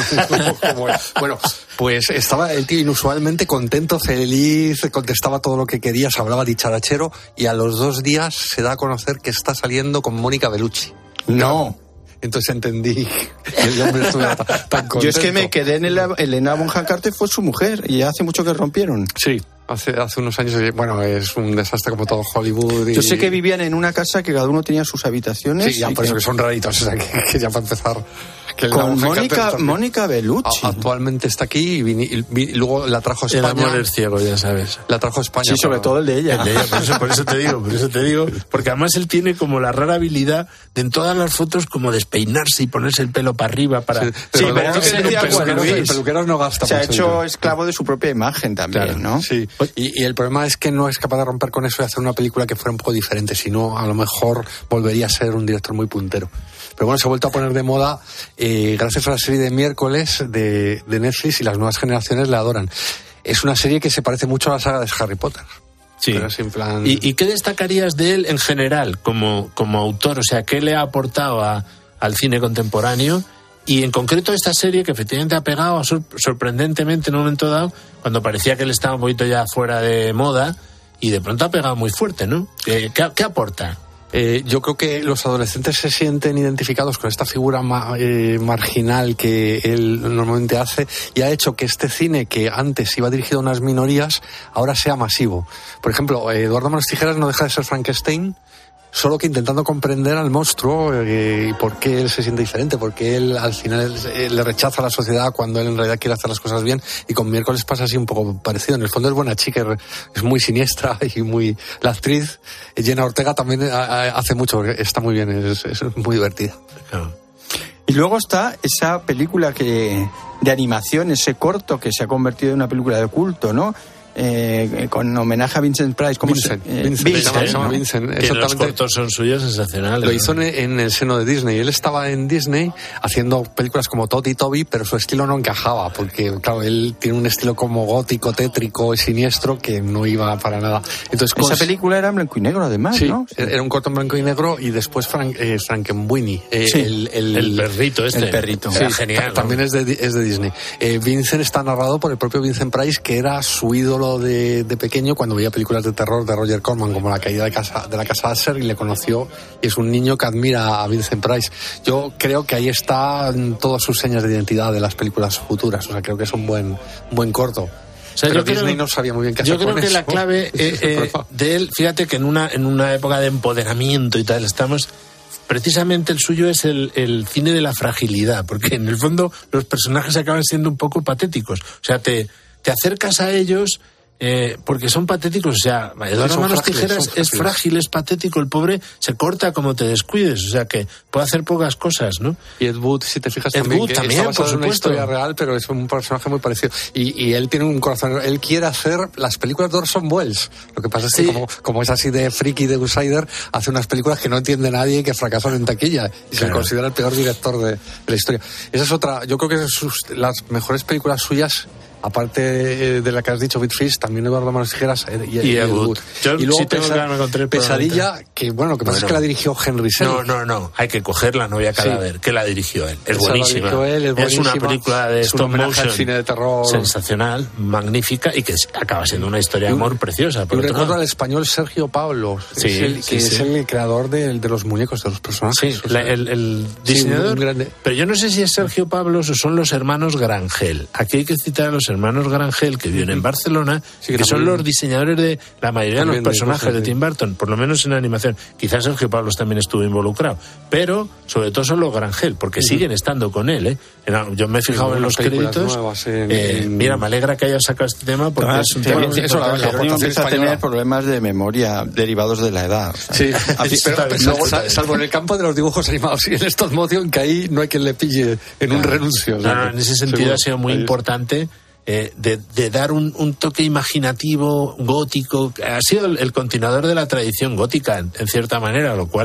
Bueno, pues estaba el tío inusualmente contento, feliz, contestaba todo lo que quería, se hablaba dicharachero, y a los dos días se da a conocer que está saliendo con Mónica Bellucci. No. Entonces entendí que el hombre estuviera tan contento. Yo es que me quedé en el... Elena Bonham Carter fue su mujer, y hace mucho que rompieron. Sí. Hace, hace unos años, bueno, es un desastre como todo Hollywood. Y... Yo sé que vivían en una casa que cada uno tenía sus habitaciones. Sí, ya por eso que... que son raritos, o sea, que, que ya para empezar... Que con Mónica, Mónica Bellucci. Actualmente está aquí y, vini, y, y luego la trajo a España. El amor es ciego, ya sabes. La trajo a España. Sí, sobre todo el de ella. El de ella, por eso, por eso te digo, por eso te digo. Porque además él tiene como la rara habilidad de en todas las fotos como despeinarse y ponerse el pelo para arriba para... Sí, pero, pero no, que decía, peluquero, el peluquero no gasta se mucho. Se ha hecho dinero. Esclavo de su propia imagen también, claro, ¿no? Sí, y, y el problema es que no es capaz de romper con eso y hacer una película que fuera un poco diferente, sino a lo mejor volvería a ser un director muy puntero. Pero bueno, se ha vuelto a poner de moda eh, gracias a la serie de miércoles de, de Netflix, y las nuevas generaciones la adoran. Es una serie que se parece mucho a la saga de Harry Potter. Sí. Pero sin plan... ¿Y, ¿Y qué destacarías de él en general como, como autor? O sea, ¿qué le ha aportado a, al cine contemporáneo? Y en concreto esta serie que efectivamente ha pegado sor- sorprendentemente en un momento dado, cuando parecía que él estaba un poquito ya fuera de moda, y de pronto ha pegado muy fuerte, ¿no? ¿Qué, qué, qué aporta? Eh, yo creo que los adolescentes se sienten identificados con esta figura ma- eh, marginal que él normalmente hace, y ha hecho que este cine, que antes iba dirigido a unas minorías, ahora sea masivo. Por ejemplo, eh, Eduardo Manos Tijeras no deja de ser Frankenstein, solo que intentando comprender al monstruo eh, y por qué él se siente diferente, porque él al final eh, le rechaza a la sociedad cuando él en realidad quiere hacer las cosas bien. Y con Miércoles pasa así un poco parecido. En el fondo es buena chica, es muy siniestra y muy... La actriz Jenna Ortega también hace mucho, está muy bien, es, es muy divertida. Claro. Y luego está esa película que de animación, ese corto que se ha convertido en una película de culto, ¿no? Eh, con homenaje a Vincent Price. ¿Cómo Vincent, se, eh, Vincent, Vincent, se llama ¿no? Vincent. Y los cortos son suyos sensacionales. Lo hizo en, en el seno de Disney. Él estaba en Disney haciendo películas como Todd y Toby, pero su estilo no encajaba, porque claro, él tiene un estilo como gótico, tétrico y siniestro que no iba para nada. Entonces, esa cons... película era en blanco y negro, además, sí, ¿no? Sí, era un corto en blanco y negro, y después Frank, eh, Frankenweenie. Eh, sí, el, el, el perrito este. El perrito. Sí, era genial, ¿no? También es de, es de Disney. Eh, Vincent está narrado por el propio Vincent Price, que era su ídolo de, de pequeño cuando veía películas de terror de Roger Corman, como La caída de, casa, de la casa Asher, y le conoció, y es un niño que admira a Vincent Price. Yo creo que ahí están todas sus señas de identidad de las películas futuras, o sea, creo que es un buen, un buen corto. O sea, Pero yo Disney creo, no sabía muy bien qué hacer yo creo con que eso. la clave eh, eh, de él, fíjate que en una, en una época de empoderamiento y tal, estamos... Precisamente el suyo es el, el cine de la fragilidad, porque en el fondo los personajes acaban siendo un poco patéticos. O sea, te, te acercas a ellos... Eh, porque son patéticos, o sea, Eduardo Manos Tijeras es frágil, es patético, el pobre se corta como te descuides, o sea que puede hacer pocas cosas, ¿no? Y Ed Wood, si te fijas, Ed también, Wood que también, está basado por en una supuesto. historia real, pero es un personaje muy parecido. Y, y él tiene un corazón, él quiere hacer las películas de Orson Welles. Lo que pasa es que Sí. como, como es así de friki, de outsider, hace unas películas que no entiende nadie y que fracasan en taquilla. Y claro, se le considera el peor director de, de la historia. Esa es otra, yo creo que sus, las mejores películas suyas, aparte de la que has dicho, Bitfish, también Eduardo Manos Tijeras y, y, Y Ed Wood. Yo, y luego si tengo pesa, que darme con tres, Pesadilla, que bueno, lo que pasa bueno, es que la dirigió Henry Selick. No, no, no, hay que coger La novia cadáver, sí, que la dirigió él. Es Esa buenísima. La él, es, es una película de es stop motion, cine de terror sensacional, magnífica, y que acaba siendo una historia de amor preciosa. Yo recuerdo al español Sergio Pablo, sí, es el, sí, que sí. es el creador de, de los muñecos, de los personajes. Sí, la, el, el diseñador. Sí, un pero yo no sé si es Sergio Pablos o son los hermanos Grangel. Aquí hay que citar a los hermanos Grangel, que viven en Barcelona, sí, que, que son los diseñadores de la mayoría de los personajes de, de Tim Burton, por lo menos en animación. Quizás Sergio Pablos también estuvo involucrado, pero sobre todo son los Grangel, porque uh-huh. siguen estando con él, ¿eh? Yo me he fijado sí, en los créditos. Nuevas, en, eh, en... Mira, me alegra que hayas sacado este tema, porque ah, es un tema... Eso, la, la empieza a tener problemas de memoria derivados de la edad. O sea, sí, así, pero, pero, luego, salvo en el campo de los dibujos animados y en stop motion, que ahí no hay quien le pille en claro. un renuncio. No, no, en ese sentido seguro. Ha sido muy ahí. importante eh, de, de dar un, un toque imaginativo, gótico. Ha sido el, el continuador de la tradición gótica, en, en cierta manera, lo cual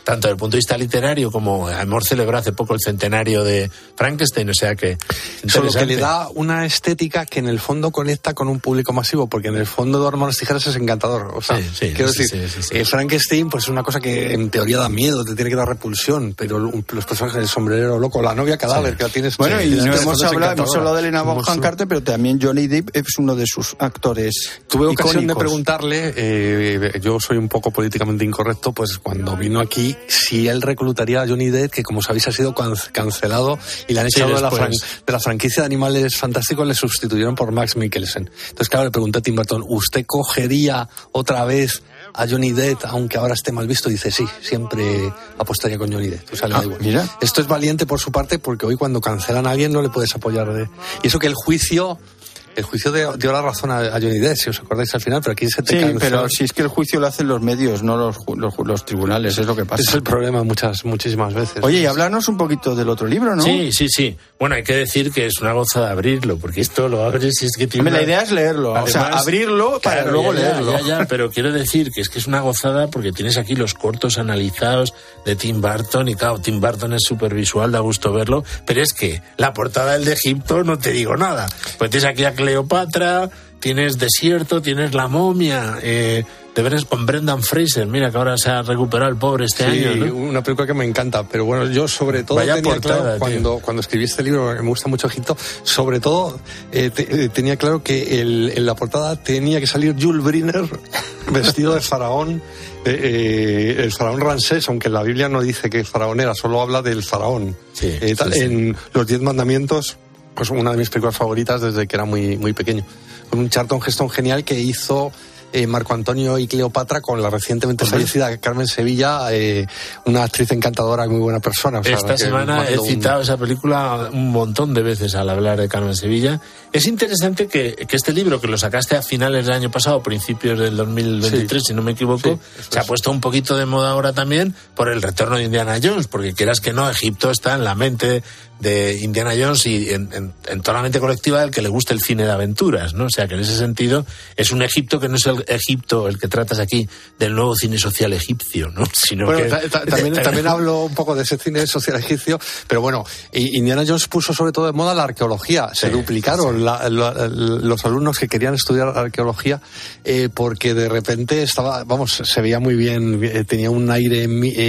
tanto desde el punto de vista literario como Amor celebró hace poco el centenario de Frankenstein, o sea que... Solo que le da una estética que en el fondo conecta con un público masivo, porque en el fondo Eduardo Manos Tijeras es encantador. O sea, sí, sí, quiero sí, decir, sí, sí, sí. Eh, Frankenstein pues es una cosa que en teoría da miedo, te tiene que dar repulsión, pero los personajes del sombrerero loco, la novia cadáver sí. que la tienes... Bueno, que, y no hemos, hemos, hablado, hemos hablado de Elena Bonham Carter, pero también Johnny Depp es uno de sus actores Tuve icónicos. ocasión de preguntarle, eh, yo soy un poco políticamente incorrecto, pues cuando vino aquí, si él reclutaría a Johnny Depp, que como sabéis ha sido cancelado y le han echado sí, de, la fran- de la franquicia de Animales Fantásticos, le sustituyeron por Max Mikkelsen. Entonces, claro, le pregunté a Tim Burton, ¿usted cogería otra vez a Johnny Depp, aunque ahora esté mal visto? Dice, sí, siempre apostaría con Johnny Depp. O sea, le ah, da igual. Mira. Esto es valiente por su parte, porque hoy cuando cancelan a alguien no le puedes apoyar. De... Y eso que el juicio... El juicio dio, dio la razón a, a Johnny Depp, si os acordáis al final, pero aquí se te Sí, cancela. pero si es que el juicio lo hacen los medios, no los, los, los tribunales, es lo que pasa. Ese es el problema muchas, muchísimas veces. Oye, y hablarnos un poquito del otro libro, ¿no? Sí, sí, sí. Bueno, hay que decir que es una gozada abrirlo, porque esto lo abres y es que tiene... La idea es leerlo, Además, o sea, abrirlo para claro, luego ya, leerlo. Ya, ya, ya, pero quiero decir que es que es una gozada porque tienes aquí los cortos analizados de Tim Burton, y claro, Tim Burton es súper visual, da gusto verlo, pero es que la portada del de Egipto no te digo nada. Pues tienes aquí a Cleopatra, tienes Desierto, tienes La momia, eh, de veras con Brendan Fraser, mira que ahora se ha recuperado el pobre este sí, año, ¿no? Una película que me encanta, pero bueno, yo sobre todo Vaya tenía portada, claro, cuando, cuando escribí este libro, me gusta mucho Egipto, sobre todo eh, te, eh, tenía claro que el, en la portada tenía que salir Jules Briner vestido de faraón, eh, eh, el faraón Ramsés, aunque en la Biblia no dice que el faraón era, solo habla del faraón. Sí, eh, sí, sí. En Los Diez Mandamientos, pues una de mis películas favoritas desde que era muy, muy pequeño. Con un Charlton Heston genial que hizo eh, Marco Antonio y Cleopatra con la recientemente fallecida Carmen Sevilla, eh, una actriz encantadora y muy buena persona. O sea, Esta semana he citado un... esa película un montón de veces al hablar de Carmen Sevilla. Es interesante que, que este libro, que lo sacaste a finales del año pasado, principios del dos mil veintitrés, sí. si no me equivoco, sí, se ha puesto un poquito de moda ahora también por el retorno de Indiana Jones, porque quieras que no, Egipto está en la mente de Indiana Jones y en, en, en toda la mente colectiva del que le gusta el cine de aventuras, ¿no? O sea, que en ese sentido es un Egipto que no es el Egipto el que tratas aquí del nuevo cine social egipcio, ¿no? Sino bueno, que... ta, ta, también, también hablo un poco de ese cine social egipcio, pero bueno, Indiana Jones puso sobre todo de moda la arqueología. Se sí, duplicaron sí. La, la, los alumnos que querían estudiar arqueología eh, porque de repente estaba, vamos, se veía muy bien, eh, tenía un aire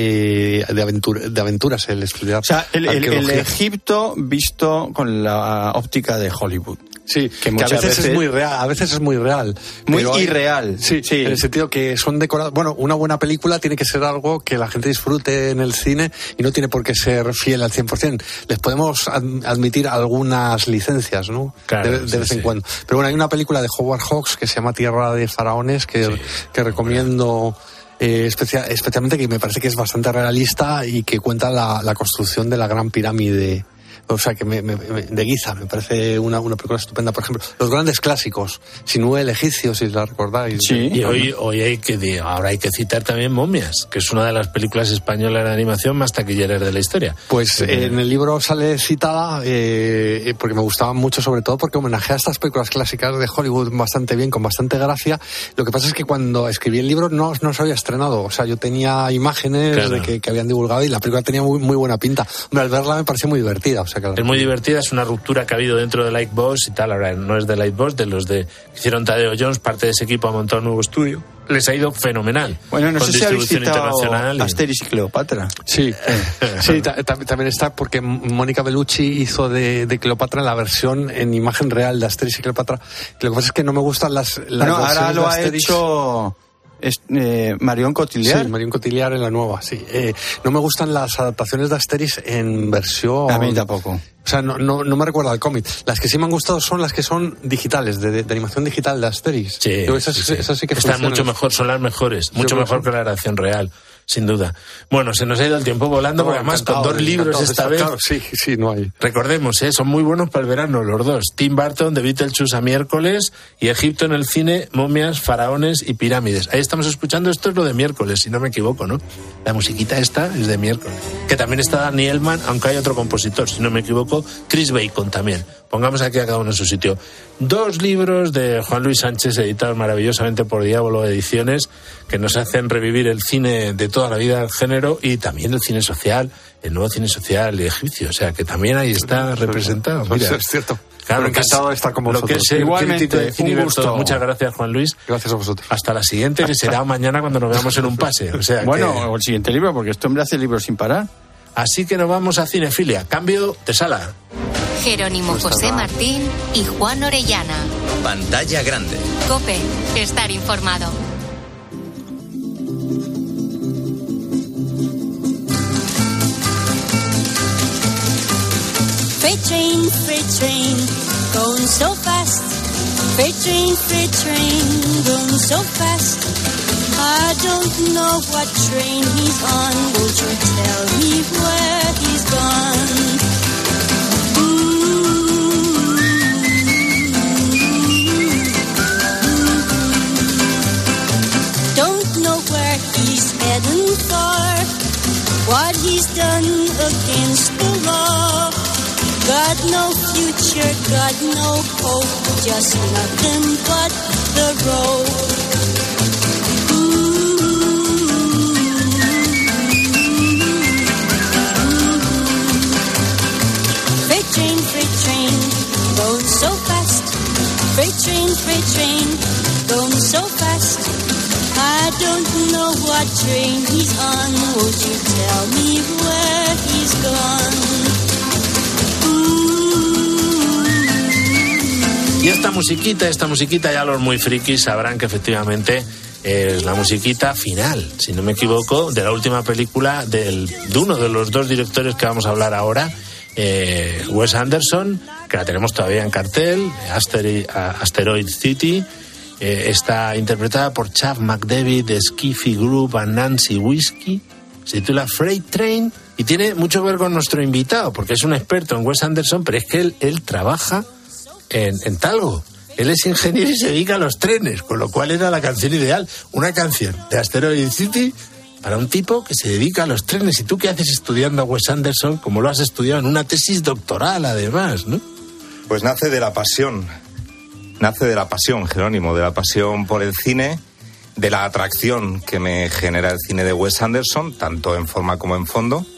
eh, de, aventura, de aventuras el estudiar. O sea, el, el, el Egipto visto con la óptica de Hollywood. Sí, que, que a veces, veces es muy real, a veces es muy real. Muy irreal. Sí, sí, en el sentido que son decorados. Bueno, una buena película tiene que ser algo que la gente disfrute en el cine y no tiene por qué ser fiel al cien por ciento. Les podemos ad- admitir algunas licencias, ¿no? Claro, de, de sí, vez en sí. cuando. Pero bueno, hay una película de Howard Hawks que se llama Tierra de Faraones que, sí. que recomiendo... Eh, especia- especialmente que me parece que es bastante realista y que cuenta la, la construcción de la Gran Pirámide, o sea, que me, me, de Giza, me parece una, una película estupenda. Por ejemplo, los grandes clásicos, Sinué el egipcio, si la recordáis. Sí, y hoy, hoy hay que, ahora hay que citar también Momias, que es una de las películas españolas de animación más taquilleras de la historia. Pues eh, en el libro sale citada, eh, porque me gustaban mucho, sobre todo porque homenajea a estas películas clásicas de Hollywood bastante bien, con bastante gracia. Lo que pasa es que cuando escribí el libro no, no se había estrenado, o sea, yo tenía imágenes claro. de que, que habían divulgado y la película tenía muy, muy buena pinta. Hombre, al verla me pareció muy divertida. O sea, que es muy divertida, es una ruptura que ha habido dentro de Lightbox y tal. Ahora no es de Lightbox, de los de que hicieron Tadeo Jones, parte de ese equipo ha montado un nuevo estudio. Les ha ido fenomenal. Bueno, no con sé si habéis citado internacional y... Asterix y Cleopatra. Sí, sí, ta- ta- también está porque Mónica Bellucci hizo de, de Cleopatra la versión en imagen real de Asterix y Cleopatra. Lo que pasa es que no me gustan las, las bueno, versiones ahora lo de ha Asterix. hecho... Es, eh, Marion Cotillard. Sí, Marion Cotillard en la nueva, sí. Eh, no me gustan las adaptaciones de Asterix en versión... A mí tampoco. O sea, no, no, no me recuerda al cómic. Las que sí me han gustado son las que son digitales, de, de, de animación digital de Asterix. Sí, Yo, esas, sí, sí. esas sí que están funcionan. mucho mejor, son las mejores. Mucho Yo mejor que la narración real, sin duda. Bueno, se nos ha ido el tiempo volando, No, porque además con dos libros encantado, esta está, vez... Claro, sí, sí, no hay. Recordemos, ¿eh? Son muy buenos para el verano los dos. Tim Burton, de Beetlejuice a miércoles, y Egipto en el cine, momias, faraones y pirámides. Ahí estamos escuchando, esto es lo de miércoles, si no me equivoco, ¿no? La musiquita esta es de miércoles. Que también está Danny Elfman, aunque hay otro compositor, si no me equivoco, Chris Bacon también. Pongamos aquí a cada uno en su sitio. Dos libros de Juan Luis Sánchez, editados maravillosamente por Diablo Ediciones, que nos hacen revivir el cine de toda la vida del género y también el cine social, el nuevo cine social egipcio. O sea, que también ahí está representado. Mira, eso es cierto. Claro, Pero encantado de estar con vosotros. Lo que es el Igualmente, crítico de cine un y ver gusto. todo. Muchas gracias, Juan Luis. Gracias a vosotros. Hasta la siguiente, que será mañana cuando nos veamos en un pase. O sea, bueno, que... o el siguiente libro, porque este hombre hace libros sin parar. Así que nos vamos a Cinefilia. Cambio de sala. Jerónimo Pues José nada. Martín y Juan Orellana. Pantalla grande. COPE. Estar informado. Freight train, freight train, going so fast. Freight train, freight train, going so fast. I don't know what train he's on. Won't you tell me where he's gone? Don't know where he's heading for. What he's done against the law. Got no future, got no hope, just nothing but the road. Freight train, freight train, going so fast. Freight train, freight train, going so fast. I don't know what train he's on. Won't you tell me where he's gone? Y esta musiquita, esta musiquita, ya los muy frikis sabrán que efectivamente es la musiquita final, si no me equivoco, de la última película del, de uno de los dos directores que vamos a hablar ahora, eh, Wes Anderson, que la tenemos todavía en cartel, Asteri, Asteroid City. Eh, está interpretada por Chuck McDavid de Skiffy Group and Nancy Whiskey. Se titula Freight Train y tiene mucho que ver con nuestro invitado, porque es un experto en Wes Anderson, pero es que él, él trabaja en, en Talgo. Él es ingeniero y se dedica a los trenes, con lo cual era la canción ideal. Una canción de Asteroid City para un tipo que se dedica a los trenes. ¿Y tú qué haces estudiando a Wes Anderson, como lo has estudiado en una tesis doctoral, además, no? Pues nace de la pasión. Nace de la pasión, Jerónimo, de la pasión por el cine, de la atracción que me genera el cine de Wes Anderson, tanto en forma como en fondo.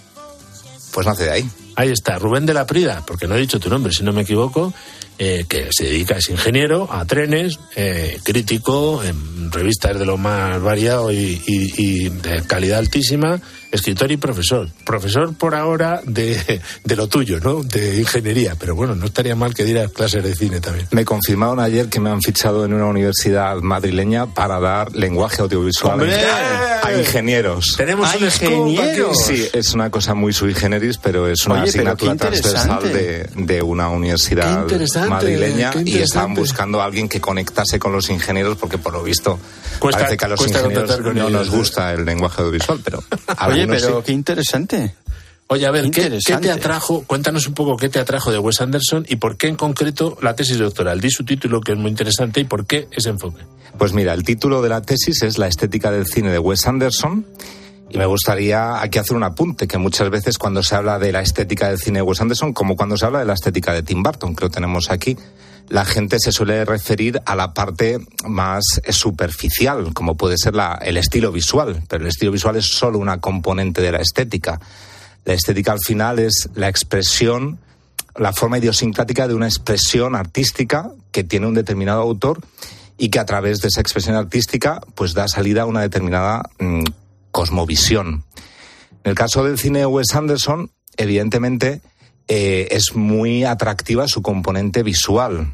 Pues nace de ahí. Ahí está, Rubén de la Prida, porque no he dicho tu nombre, si no me equivoco, eh, que se dedica, es ingeniero, a trenes, eh, crítico, en revistas de lo más variado y, y, y de calidad altísima, escritor y profesor. Profesor por ahora de, de lo tuyo, ¿no? De ingeniería, pero bueno, no estaría mal que dieras clases de cine también. Me confirmaron ayer que me han fichado en una universidad madrileña para dar lenguaje audiovisual a, a ingenieros. Tenemos ¿A un ingenieros? Sí, es una cosa muy sui generis, pero es una Oye, asignatura pero qué transversal de, de una universidad madrileña y estaban buscando a alguien que conectase con los ingenieros porque por lo visto cuesta, parece que a los ingenieros no ellos, nos gusta el lenguaje audiovisual, pero Oye, pero sí. Qué interesante. Oye, a ver, ¿qué, ¿qué te atrajo? Cuéntanos un poco qué te atrajo de Wes Anderson y por qué en concreto la tesis doctoral. Di su título, que es muy interesante, y por qué ese enfoque. Pues mira, el título de la tesis es La estética del cine de Wes Anderson. Y me gustaría aquí hacer un apunte, que muchas veces cuando se habla de la estética del cine de Wes Anderson, como cuando se habla de la estética de Tim Burton, que lo tenemos aquí, la gente se suele referir a la parte más superficial, como puede ser la, el estilo visual, pero el estilo visual es solo una componente de la estética. La estética al final es la expresión, la forma idiosincrática de una expresión artística que tiene un determinado autor y que a través de esa expresión artística pues da salida a una determinada mmm, cosmovisión. En el caso del cine de Wes Anderson, evidentemente eh, es muy atractiva su componente visual,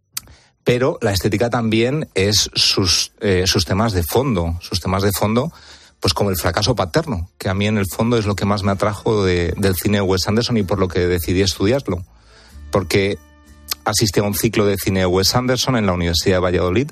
pero la estética también es sus, eh, sus temas de fondo, sus temas de fondo, pues como el fracaso paterno, que a mí en el fondo es lo que más me atrajo de, del cine de Wes Anderson y por lo que decidí estudiarlo, porque asistí a un ciclo de cine de Wes Anderson en la Universidad de Valladolid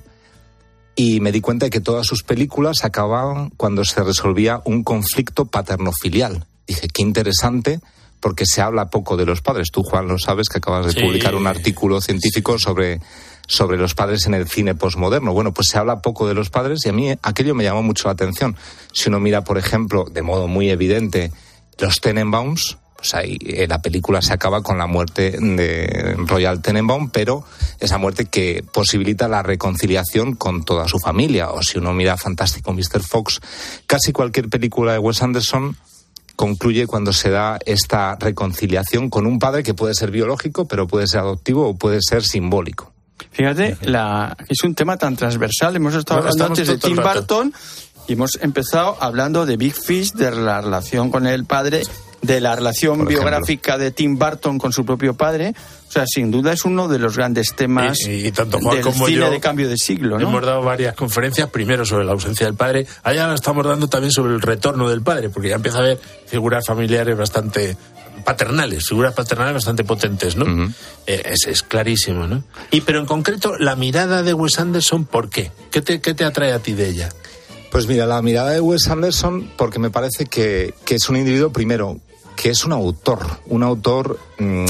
y me di cuenta de que todas sus películas acababan cuando se resolvía un conflicto paterno-filial. Dije, qué interesante, porque se habla poco de los padres. Tú, Juan, lo sabes, que acabas de sí. publicar un artículo científico sobre, sobre los padres en el cine posmoderno. Bueno, pues se habla poco de los padres y a mí aquello me llamó mucho la atención. Si uno mira, por ejemplo, de modo muy evidente, los Tenenbaums, pues ahí eh, la película se acaba con la muerte de Royal Tenenbaum, pero esa muerte que posibilita la reconciliación con toda su familia. O si uno mira Fantástico mister Fox, casi cualquier película de Wes Anderson concluye cuando se da esta reconciliación con un padre que puede ser biológico, pero puede ser adoptivo o puede ser simbólico. Fíjate, la, es un tema tan transversal. Hemos estado Bueno, hablando antes de Tim rato. Burton y hemos empezado hablando de Big Fish, de la relación con el padre, de la relación Por biográfica de Tim Burton con su propio padre. O sea, sin duda es uno de los grandes temas y, y tanto Juan del como cine yo de cambio de siglo, ¿no? Hemos dado varias conferencias, primero sobre la ausencia del padre, allá estamos dando también sobre el retorno del padre, porque ya empieza a haber figuras familiares bastante paternales, figuras paternales bastante potentes, ¿no? Uh-huh. Eh, es, es clarísimo, ¿no? Y pero en concreto, la mirada de Wes Anderson, ¿por qué? ¿Qué te, qué te atrae a ti de ella? Pues mira, la mirada de Wes Anderson, porque me parece que, que es un individuo, primero, que es un autor, un autor mmm,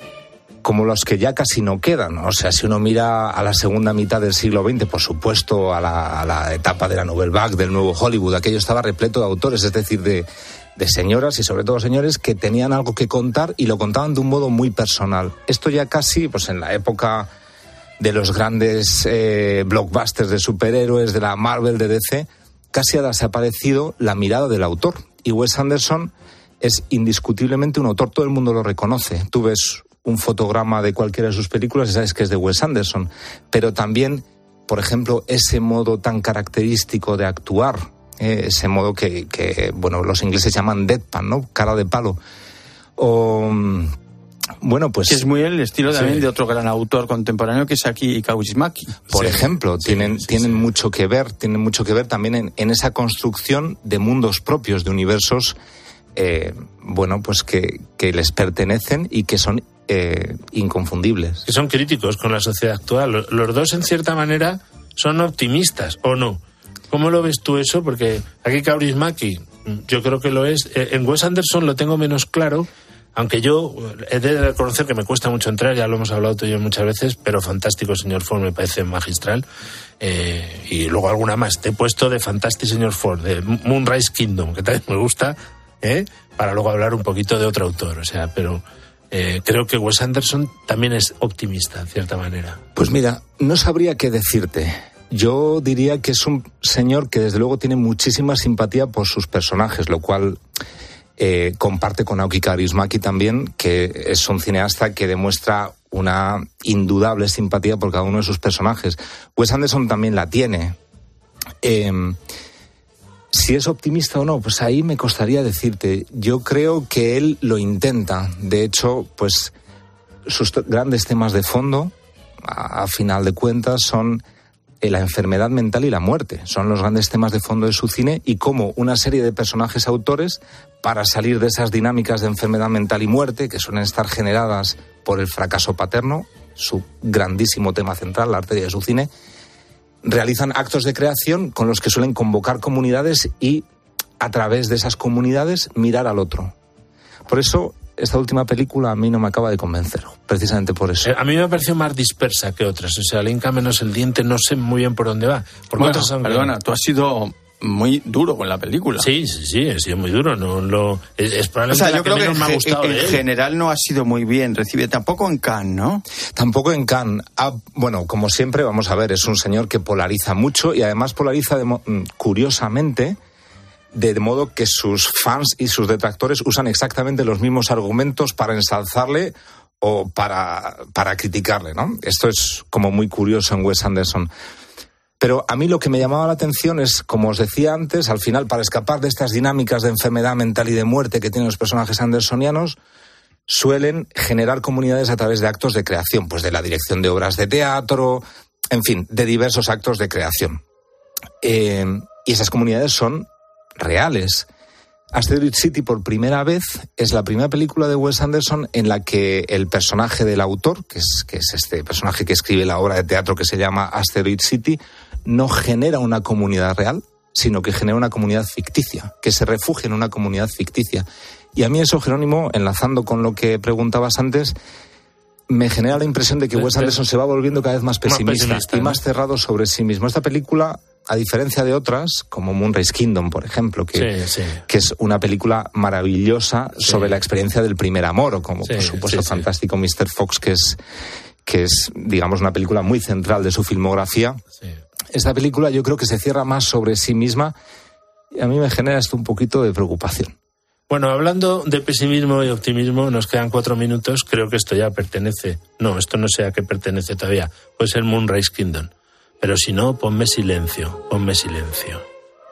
como los que ya casi no quedan. O sea, si uno mira a la segunda mitad del siglo veinte, por supuesto, a la, a la etapa de la Nouvelle Vague, del nuevo Hollywood, aquello estaba repleto de autores, es decir, de, de señoras y sobre todo señores que tenían algo que contar y lo contaban de un modo muy personal. Esto ya casi, pues en la época de los grandes eh, blockbusters de superhéroes, de la Marvel, de D C, casi ha desaparecido la mirada del autor. Y Wes Anderson es indiscutiblemente un autor, todo el mundo lo reconoce. Tú ves un fotograma de cualquiera de sus películas y sabes que es de Wes Anderson. Pero también, por ejemplo, ese modo tan característico de actuar, eh, ese modo que, que, bueno, los ingleses llaman deadpan, ¿no? Cara de palo. O... Bueno, pues... Que es muy el estilo también sí. de otro gran autor contemporáneo que es Aki Kaurismäki. Por sí. ejemplo, sí, tienen, sí, tienen sí. mucho que ver, tienen mucho que ver también en, en esa construcción de mundos propios, de universos, eh, bueno, pues que, que les pertenecen y que son eh, inconfundibles. Que son críticos con la sociedad actual. Los dos, en cierta manera, son optimistas, ¿o no? ¿Cómo lo ves tú eso? Porque Aki Kaurismäki, yo creo que lo es. En Wes Anderson lo tengo menos claro. Aunque yo he de reconocer que me cuesta mucho entrar, ya lo hemos hablado tú y yo muchas veces, pero fantástico señor Ford me parece magistral. Eh, y luego alguna más. Te he puesto de Fantastic señor Ford, de Moonrise Kingdom, que también me gusta, ¿eh? Para luego hablar un poquito de otro autor. O sea, pero eh, creo que Wes Anderson también es optimista, en cierta manera. Pues mira, no sabría qué decirte. Yo diría que es un señor que desde luego tiene muchísima simpatía por sus personajes, lo cual... Eh, comparte con Aoki Kaurismäki también, que es un cineasta que demuestra una indudable simpatía por cada uno de sus personajes. Wes Anderson también la tiene. Eh, si es optimista o no, pues ahí me costaría decirte. Yo creo que él lo intenta. De hecho, pues sus t- grandes temas de fondo, a, a final de cuentas, son la enfermedad mental y la muerte. Son los grandes temas de fondo de su cine y cómo una serie de personajes autores, para salir de esas dinámicas de enfermedad mental y muerte que suelen estar generadas por el fracaso paterno, su grandísimo tema central, la arteria de su cine, realizan actos de creación con los que suelen convocar comunidades y a través de esas comunidades mirar al otro. Por eso esta última película a mí no me acaba de convencer, precisamente por eso. Eh, a mí me pareció más dispersa que otras, o sea, Linka menos el diente, no sé muy bien por dónde va. Por bueno, otras son... perdona, tú has sido muy duro con la película. Sí, sí, sí, he sido muy duro. No, lo, es, es probablemente o sea, la yo que creo menos que me ha en, gustado en, de en él. general no ha sido muy bien recibido, tampoco en Cannes, ¿no? Tampoco en Cannes. Ah, bueno, como siempre, vamos a ver, es un señor que polariza mucho y además polariza de mo- curiosamente, de modo que sus fans y sus detractores usan exactamente los mismos argumentos para ensalzarle o para, para criticarle, ¿no? Esto es como muy curioso en Wes Anderson. Pero a mí lo que me llamaba la atención es, como os decía antes, al final, para escapar de estas dinámicas de enfermedad mental y de muerte que tienen los personajes andersonianos, suelen generar comunidades a través de actos de creación, pues de la dirección de obras de teatro, en fin, de diversos actos de creación. Eh, y esas comunidades son reales. Asteroid City, por primera vez, es la primera película de Wes Anderson en la que el personaje del autor, que es, que es este personaje que escribe la obra de teatro que se llama Asteroid City, no genera una comunidad real, sino que genera una comunidad ficticia, que se refugia en una comunidad ficticia. Y a mí eso, Jerónimo, enlazando con lo que preguntabas antes, me genera la impresión de que Wes Anderson se va volviendo cada vez más pesimista, más pesimista y más cerrado sobre sí mismo. Esta película a diferencia de otras, como Moonrise Kingdom, por ejemplo, que, sí, sí. que es una película maravillosa sí. sobre la experiencia del primer amor, o como, sí, por supuesto, sí, fantástico sí. mister Fox, que es, que es, digamos, una película muy central de su filmografía. Sí. Esta película yo creo que se cierra más sobre sí misma y a mí me genera esto un poquito de preocupación. Bueno, hablando de pesimismo y optimismo, nos quedan cuatro minutos. Creo que esto ya pertenece. No, esto no sé a qué pertenece todavía. Puede ser Moonrise Kingdom. Pero si no, ponme silencio. Ponme silencio.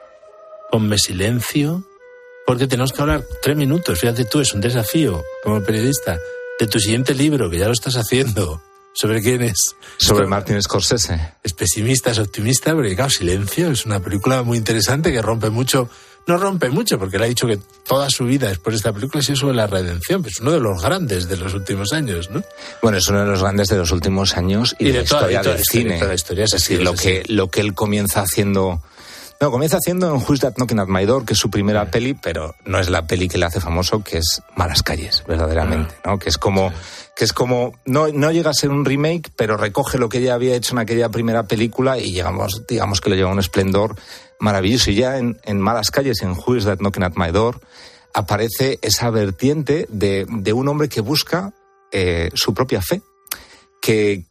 Ponme silencio. Porque tenemos que hablar tres minutos. Fíjate tú, es un desafío como periodista. De tu siguiente libro, que ya lo estás haciendo. ¿Sobre quién es? Sobre Martin Scorsese. Es pesimista, es optimista, porque claro, Silencio es una película muy interesante que rompe mucho. No rompe mucho, porque él ha dicho que toda su vida después de esta película ha sido sobre la redención, pues es uno de los grandes de los últimos años, ¿no? Bueno, es uno de los grandes de los últimos años y, y de, de la toda, historia del cine. Toda la historia es, es decir, lo que, lo que él comienza haciendo... No, comienza haciendo en Who's That Knocking at My Door, que es su primera sí. peli, pero no es la peli que le hace famoso, que es Malas Calles, verdaderamente, ¿no? Que es como... Sí. que es como, no, no llega a ser un remake, pero recoge lo que ella había hecho en aquella primera película y llegamos, digamos que le lleva un esplendor maravilloso. Y ya en, en Malas Calles, en Who is That Knocking at My Door, aparece esa vertiente de, de un hombre que busca eh, su propia fe, que,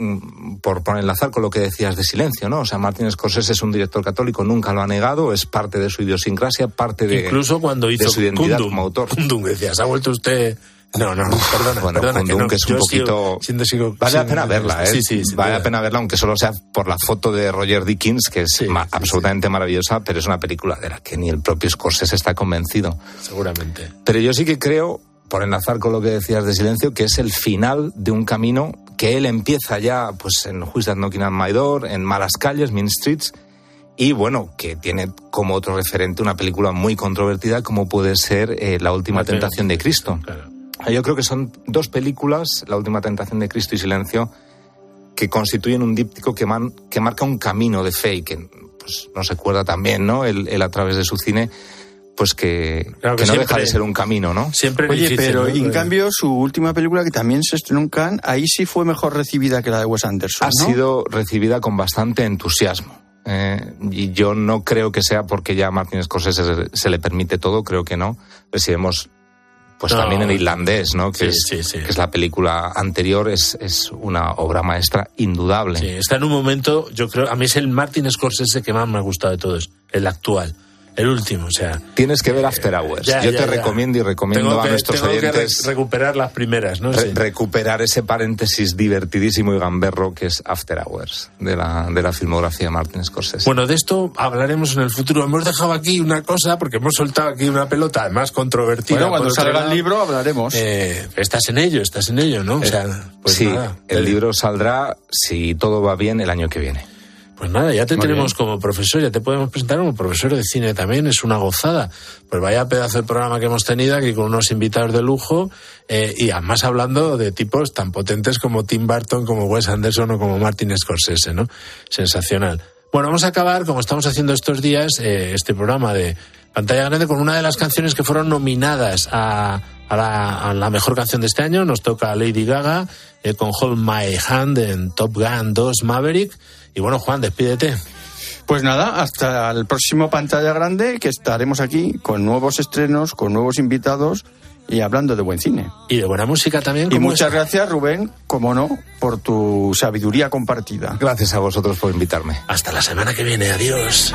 por, por enlazar con lo que decías de Silencio, ¿no? O sea, Martin Scorsese es un director católico, nunca lo ha negado, es parte de su idiosincrasia, parte de, incluso cuando hizo de su identidad Kundum, como autor. Kundum, decía, se ha vuelto usted... No, no, perdona, bueno, perdona, Kundum, que, no, que es un poquito... Sigo, sigo, vale sigo, la pena verla, ¿eh? Sí, sí, sí, vale sí, la pena verla, aunque solo sea por la foto de Roger Deakins, que es sí, ma- sí, absolutamente sí. maravillosa, pero es una película de la que ni el propio Scorsese está convencido. Seguramente. Pero yo sí que creo, por enlazar con lo que decías de Silencio, que es el final de un camino que él empieza ya pues en Who's That Knocking at My Door, en Malas Calles, Mean Streets, y bueno, que tiene como otro referente una película muy controvertida como puede ser eh, La Última Mateo. Tentación de Cristo. Claro. Yo creo que son dos películas, La Última Tentación de Cristo y Silencio, que constituyen un díptico que, man, que marca un camino de fe y que pues, nos recuerda también, ¿no? Él, él a través de su cine, pues que, claro que, que no siempre, deja de ser un camino, ¿no? Siempre Oye, difícil, ¿no? pero en cambio su última película, que también se estrenó en Cannes, ahí sí fue mejor recibida que la de Wes Anderson, ¿no? Ha sido recibida con bastante entusiasmo. Eh, y yo no creo que sea porque ya a Martin Scorsese se, se le permite todo, creo que no. Recibimos... Pues no, también en Irlandés, ¿no? Que, sí, es, sí, sí. que es la película anterior, es, es una obra maestra indudable. Sí, está en un momento, yo creo, a mí es el Martin Scorsese que más me ha gustado de todos, el actual, el último, o sea... Tienes que ver After Hours. Ya, yo ya, te ya. recomiendo y recomiendo tengo a que, nuestros tengo oyentes... que re- recuperar las primeras, ¿no? Re- sí. Recuperar ese paréntesis divertidísimo y gamberro que es After Hours, de la, de la filmografía de Martin Scorsese. Bueno, de esto hablaremos en el futuro. Hemos dejado aquí una cosa, porque hemos soltado aquí una pelota además controvertida. Bueno, cuando salga el libro hablaremos. Eh, estás en ello, estás en ello, ¿no? O sea, pues sí, nada, el libro saldrá, si todo va bien, el año que viene. Pues nada, ya te Muy tenemos bien. Como profesor, ya te podemos presentar como profesor de cine también, es una gozada. Pues vaya pedazo de programa que hemos tenido aquí con unos invitados de lujo eh, y además hablando de tipos tan potentes como Tim Burton, como Wes Anderson o como Martin Scorsese, ¿no? Sensacional. Bueno, vamos a acabar, como estamos haciendo estos días, eh, este programa de Pantalla Grande con una de las canciones que fueron nominadas a, a, la, a la mejor canción de este año. Nos toca Lady Gaga eh, con Hold My Hand en Top Gun dos Maverick. Y bueno, Juan, despídete. Pues nada, hasta el próximo Pantalla Grande, que estaremos aquí con nuevos estrenos, con nuevos invitados y hablando de buen cine. Y de buena música también. Y muchas es? gracias, Rubén, como no, por tu sabiduría compartida. Gracias a vosotros por invitarme. Hasta la semana que viene, adiós.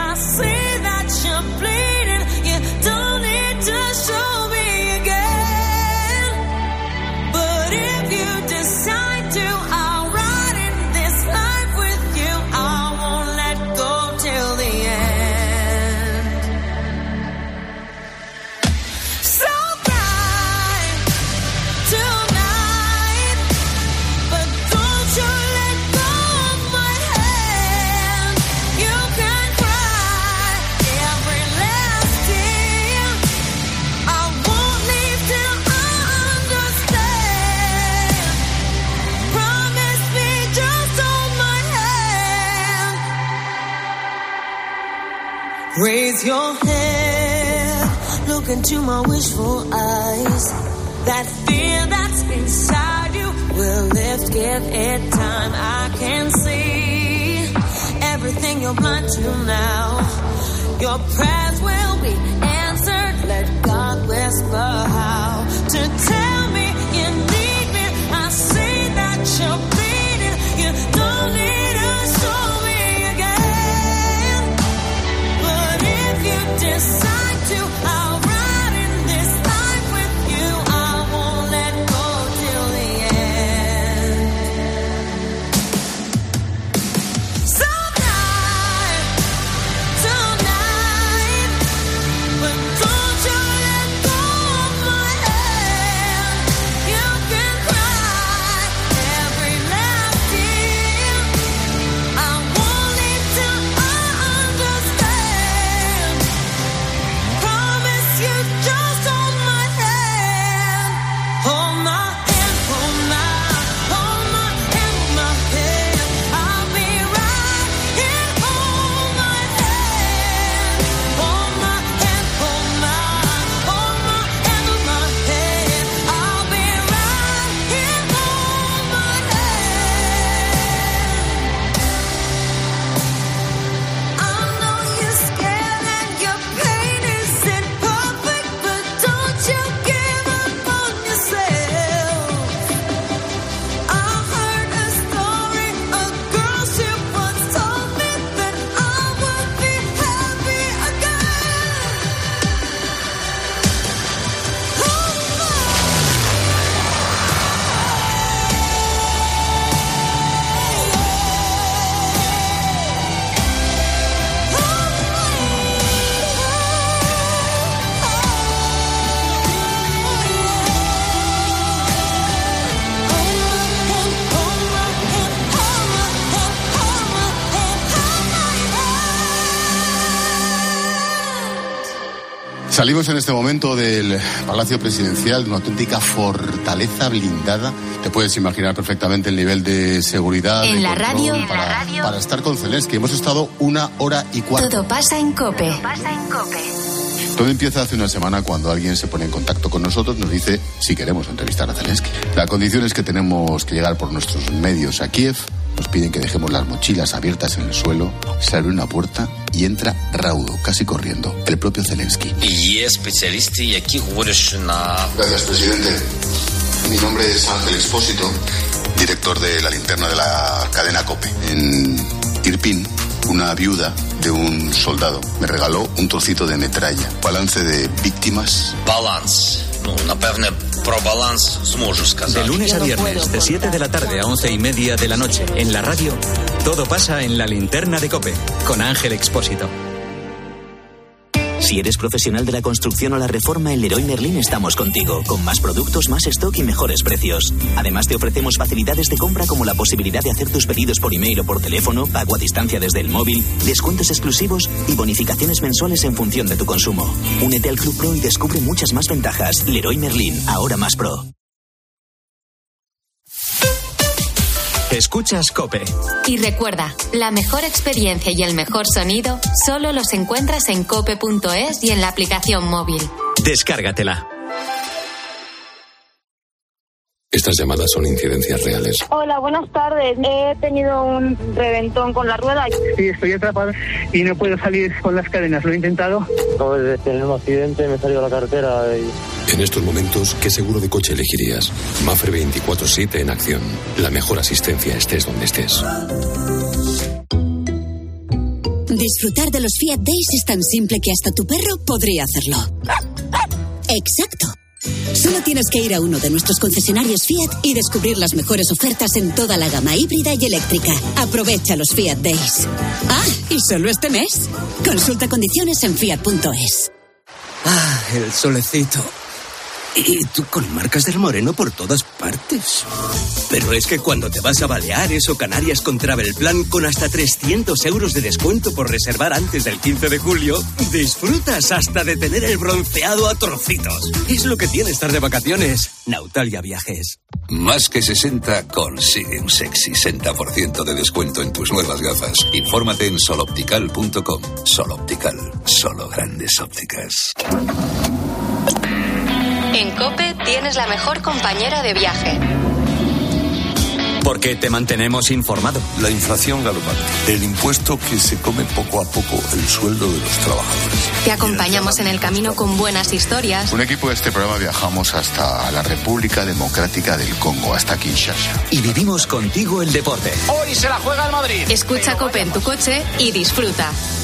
Raise your head, look into my wishful eyes. That fear that's inside you will lift, give it time. I can see every everything you're blind to now. Your prayers will be answered. Let God whisper how to tell me you need me. I see that you're bleeding. You don't need to show me again. But if you decide to, I'll ride in this life with you. I won't let go till the end. Tonight, tonight, but don't you let go of my hand. You can cry every last tear. I won't need to understand. Promise you just hold my hand. Hold my hand, hold my, hold my hand, my hand. I'll be right here. Hold my hand. Hold my hand, hold my, hold my hand, my hand. I'll be right here. Hold my hand. I know you're scared and your pain isn't perfect, but don't you give up on yourself. I heard a story, a girl she once told me that I would be happy again. Hold my Salimos en este momento del Palacio Presidencial, de una auténtica fortaleza blindada. Te puedes imaginar perfectamente el nivel de seguridad. En de la control radio, en para, la radio. para estar con Zelensky. Hemos estado una hora y cuarto. Todo pasa en COPE. Todo empieza hace una semana cuando alguien se pone en contacto con nosotros, nos dice si queremos entrevistar a Zelensky. La condición es que tenemos que llegar por nuestros medios a Kiev. Nos piden que dejemos las mochilas abiertas en el suelo. Se abre una puerta y entra raudo, casi corriendo, el propio Zelensky. Є спеціалісти, які говорять на... Gracias, presidente. Mi nombre es Ángel Expósito, director de la linterna de la cadena COPE. En Irpin, una viuda de un soldado me regaló un trocito de metralla. Balance de víctimas. Баланс. Ну, напевне, про баланс зможу сказати. De lunes a viernes, de siete de la tarde a once y media de la noche, en la radio, todo pasa en la linterna de COPE, con Ángel Expósito. Si eres profesional de la construcción o la reforma, en Leroy Merlin estamos contigo, con más productos, más stock y mejores precios. Además, te ofrecemos facilidades de compra como la posibilidad de hacer tus pedidos por email o por teléfono, pago a distancia desde el móvil, descuentos exclusivos y bonificaciones mensuales en función de tu consumo. Únete al Club Pro y descubre muchas más ventajas. Leroy Merlin, ahora más pro. Escuchas COPE. Y recuerda, la mejor experiencia y el mejor sonido solo los encuentras en cope punto es y en la aplicación móvil. Descárgatela. Estas llamadas son incidencias reales. Hola, buenas tardes. He tenido un reventón con la rueda. Sí, estoy atrapado y no puedo salir con las cadenas. Lo he intentado. Acabo de tener un accidente, me he salido a la carretera y... En estos momentos, ¿qué seguro de coche elegirías? Mafre veinticuatro siete en acción. La mejor asistencia estés donde estés. Disfrutar de los Fiat Days es tan simple que hasta tu perro podría hacerlo. Exacto. Solo tienes que ir a uno de nuestros concesionarios Fiat y descubrir las mejores ofertas en toda la gama híbrida y eléctrica. Aprovecha los Fiat Days. Ah, y solo este mes. Consulta condiciones en fiat punto es. Ah, el solecito. Y tú con marcas del moreno por todas partes. Pero es que cuando te vas a Baleares o Canarias con Travel Plan con hasta trescientos euros de descuento por reservar antes del quince de julio, disfrutas hasta de tener el bronceado a trocitos. Es lo que tiene estar de vacaciones. Nautalia Viajes. Más que sesenta consigue un sexy sesenta por ciento de descuento en tus nuevas gafas. Infórmate en soloptical punto com. Sol Optical, solo grandes ópticas. En COPE tienes la mejor compañera de viaje. Porque te mantenemos informado. La inflación galopante, el impuesto que se come poco a poco el sueldo de los trabajadores. Te acompañamos en el camino con buenas historias. Un equipo de este programa viajamos hasta la República Democrática del Congo, hasta Kinshasa. Y vivimos contigo el deporte. Hoy se la juega el Madrid. Escucha COPE en tu coche y disfruta.